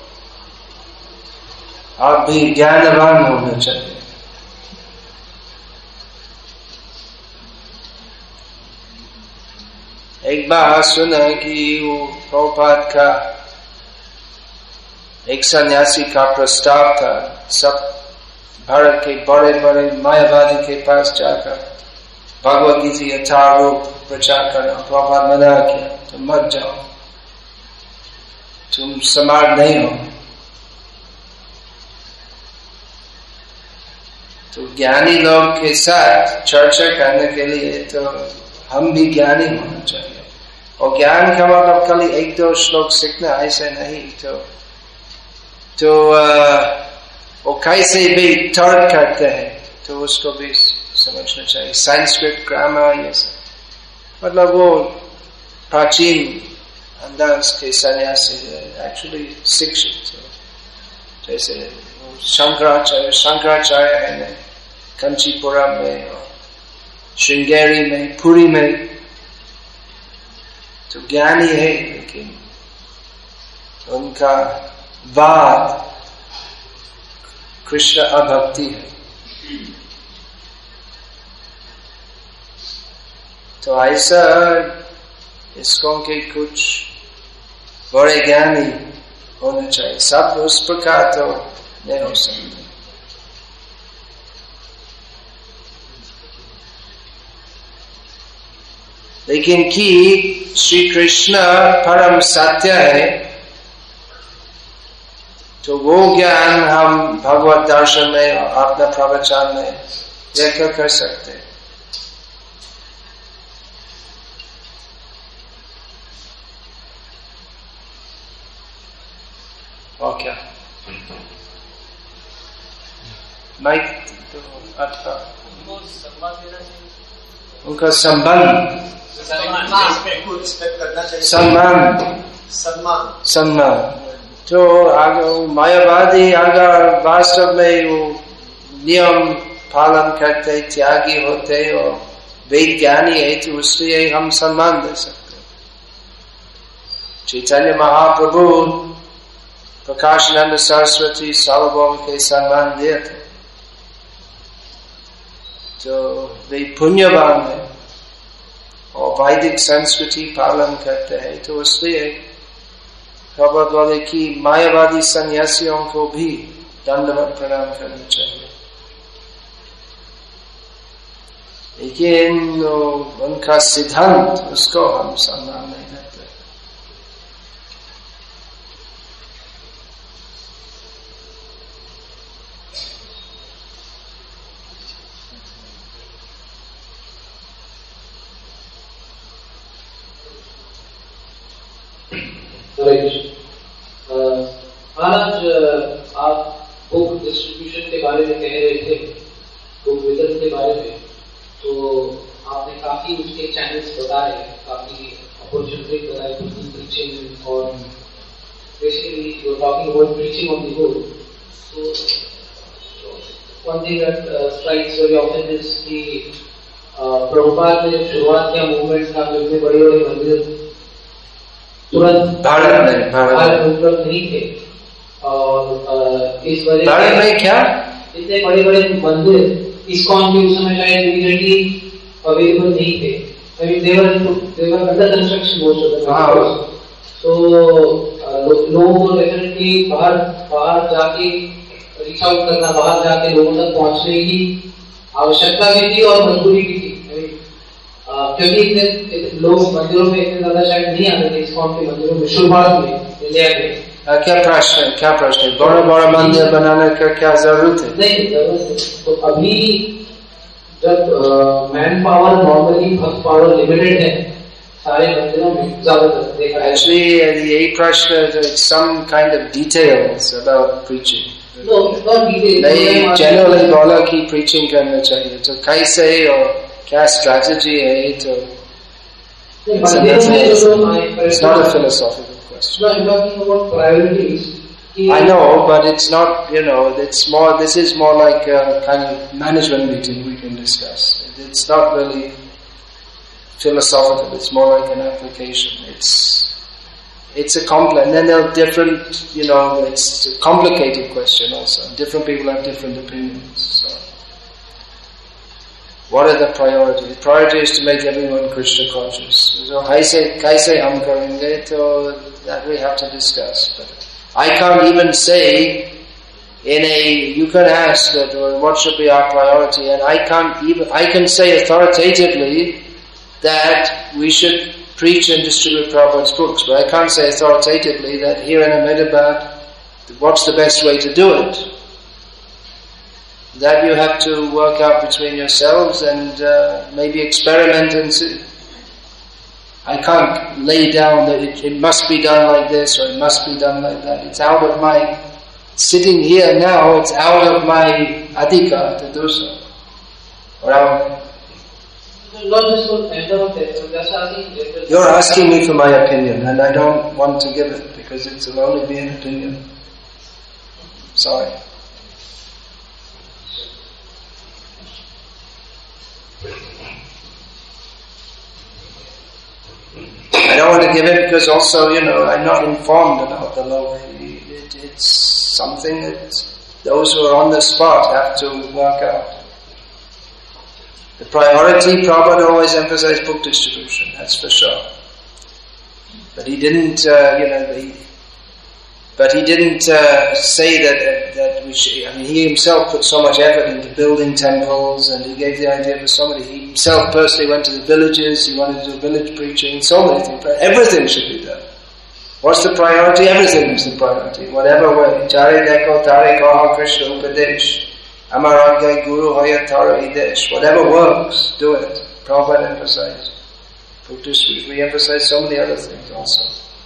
आप भी ज्ञानवान होना चाहिए। एक बार सुना कि वो प्रभुपाद का एक सन्यासी का प्रस्ताव था, सब भारत के बड़े बड़े मायावादी के पास जाकर भगवद गीता यथारूप प्रचार करना। प्रभुपाद मना किया, तो मत जाओ, तुम समर्थ नहीं हो। तो ज्ञानी लोग के साथ चर्चा करने के लिए तो हम भी ज्ञानी होना चाहिए। और ज्ञान का मतलब खाली 1-2 श्लोक सीखना ऐसा नहीं। तो वो कैसे भी तर्क करते हैं, तो उसको भी समझना चाहिए। संस्कृत ग्रामर ये सब, मतलब वो प्राचीन अंदाज के सन्यासी एक्चुअली शिक्षित, जैसे शंकराचार्य है कंचीपुरम में और श्रृंगेरी में, पुरी में, तो ज्ञानी है, लेकिन उनका वाद कृष्ण अभक्ति है। तो ऐसा इसको के कुछ बड़े ज्ञानी होने चाहिए। सब उस प्रकार तो नहीं हो सकते। लेकिन कि श्री कृष्ण परम सत्य है, तो वो ज्ञान हम भगवत दर्शन में और अपना प्रवचन में व्यक्त कर सकते हैं। और क्या माइक तो अच्छा, उनका संबंध सम्मान। तो अगर मायावादी अगर वास्तव में वो नियम पालन करते, त्यागी होते और वेद ज्ञानी है, तो उसलिए हम सम्मान दे सकते। चैतन्य महाप्रभु प्रकाशानंद सरस्वती सार्वभौम के सम्मान दिए थे, तो वे पुण्यवान है और वैदिक संस्कृति पालन करते हैं। तो इसलिए प्रभुपाद बोले कि मायावादी सन्यासियों को भी दंडवत प्रणाम करना चाहिए। लेकिन उनका सिद्धांत उसको हम सम्मान नहीं देते। आज आप बुक डिस्ट्रीब्यूशन के बारे में कह रहे थे, बुक वितरण के बारे में, तो आपने काफी उसके चैनल्स बताए, काफी अपॉर्चुनिटी बताई, प्रीचिंग और basically you talking about preaching on the book. तो one thing that strikes very often is कि प्रभुपाद ने शुरुआत किया मूवमेंट का, इतने बड़े-बड़े मंदिर तुरंत भारत में उपलब्ध नहीं थे, और इस वजह भारत में क्या इतने बड़े-बड़े मंदिर इस्कॉन के उस समय शायद इमीडिएटली अवेलेबल नहीं थे। I mean, they were under construction most of the time. So लोगों को डेफिनेटली बाहर जाके रीच आउट करना, बाहर जाके लोगों तक पहुंचने की आवश्यकता भी थी और मजबूरी भी थी। क्योंकि इतने लोग मंदिरों में इतने ज्यादा शायद नहीं आते थे, इस्कॉन के मंदिरों में शुरुआत में इंडिया में। क्या प्रश्न है? बड़ा मंदिर बनाने का क्या जरूरत है? नहीं जरूरत है। तो अभी जब मैन पावर नॉर्मली भक्त पावर लिमिटेड है सारे मंदिरों में ज्यादातर देखा है। Actually, यही प्रश्न some kind of details about preaching. No, not details. नहीं, generally बोला कि preaching करना चाहिए, तो कैसे और क्या strategy है, तो it's not a philosophical question. No, I'm talking about priorities. I know, but it's not, it's more, this is more like a kind of management meeting we can discuss. It's not really philosophical, it's more like an application. It's a complex, and then there are different, it's a complicated question also. Different people have different opinions, so. What are the priorities? The priority is to make everyone Krishna conscious. So, kaise hum karenge, so that we have to discuss. But I can't even say you can ask that, what should be our priority, and I can say authoritatively that we should preach and distribute Prabhupada's books, but I can't say authoritatively that here in Ahmedabad, what's the best way to do it. That you have to work out between yourselves and maybe experiment and see. I can't lay down that it must be done like this or it must be done like that. It's out of my, sitting here now, it's out of my adhikar to do so. You're asking me for my opinion, and I don't want to give it because it will only be an opinion. Sorry. I don't want to give it because also, I'm not informed about the law. It's something that those who are on the spot have to work out. The priority, Prabhupada always emphasized book distribution, that's for sure. But he didn't, say that we should, he himself put so much effort into building temples, and he gave the idea for so many. He himself personally went to the villages, he wanted to do village preaching, so many things. Everything should be done. What's the priority? Everything is the priority, whatever way. Chare deko tare kaha Krishna upadesh. Amar agay guru hoya tara idesh. Whatever works, do it. Prabhupada emphasized. We emphasize so many other things also.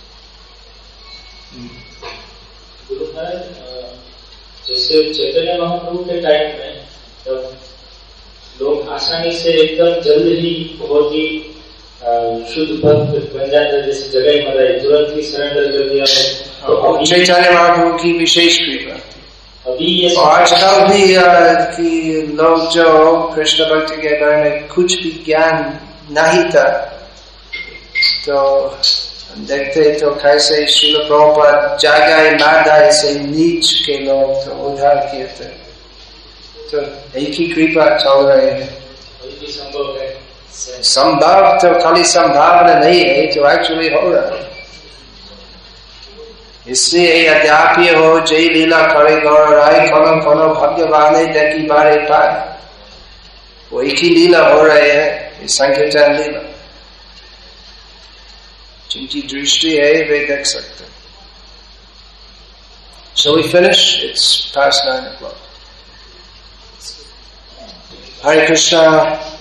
जैसे चैतन्य महाप्रभु के time में जब लोग आसानी से एकदम जल्द ही बहुत ही शुद्ध भक्त बन जाते, जैसे जगह मलाई तुरंत ही सरेंडर कर दिया है, चैतन्य महाप्रभु की विशेष कृपा। अभी ये आजकल भी कि लोग जो कृष्ण भक्ति के बारे में कुछ भी ज्ञान नहीं था, तो देखते तो कैसे श्रील प्रभुपाद जगाए मादाए से नीच के लोग तो उद्धार किए थे। तो एक ही कृपा चल रहे हैं। संभव तो खाली संभावना नहीं है, तो एक्चुअली हो रहा है। इसलिए अध्यापी हो जय लीला करे गौर राय खनो खनो भाग्यवान देखी बारे पाए। वो एक ही लीला हो रहे है, ये संकीर्तन लीला। जिनकी दृष्टि है वे देख सकते हैं। So we finish? It's past 9 o'clock. Hare Krishna.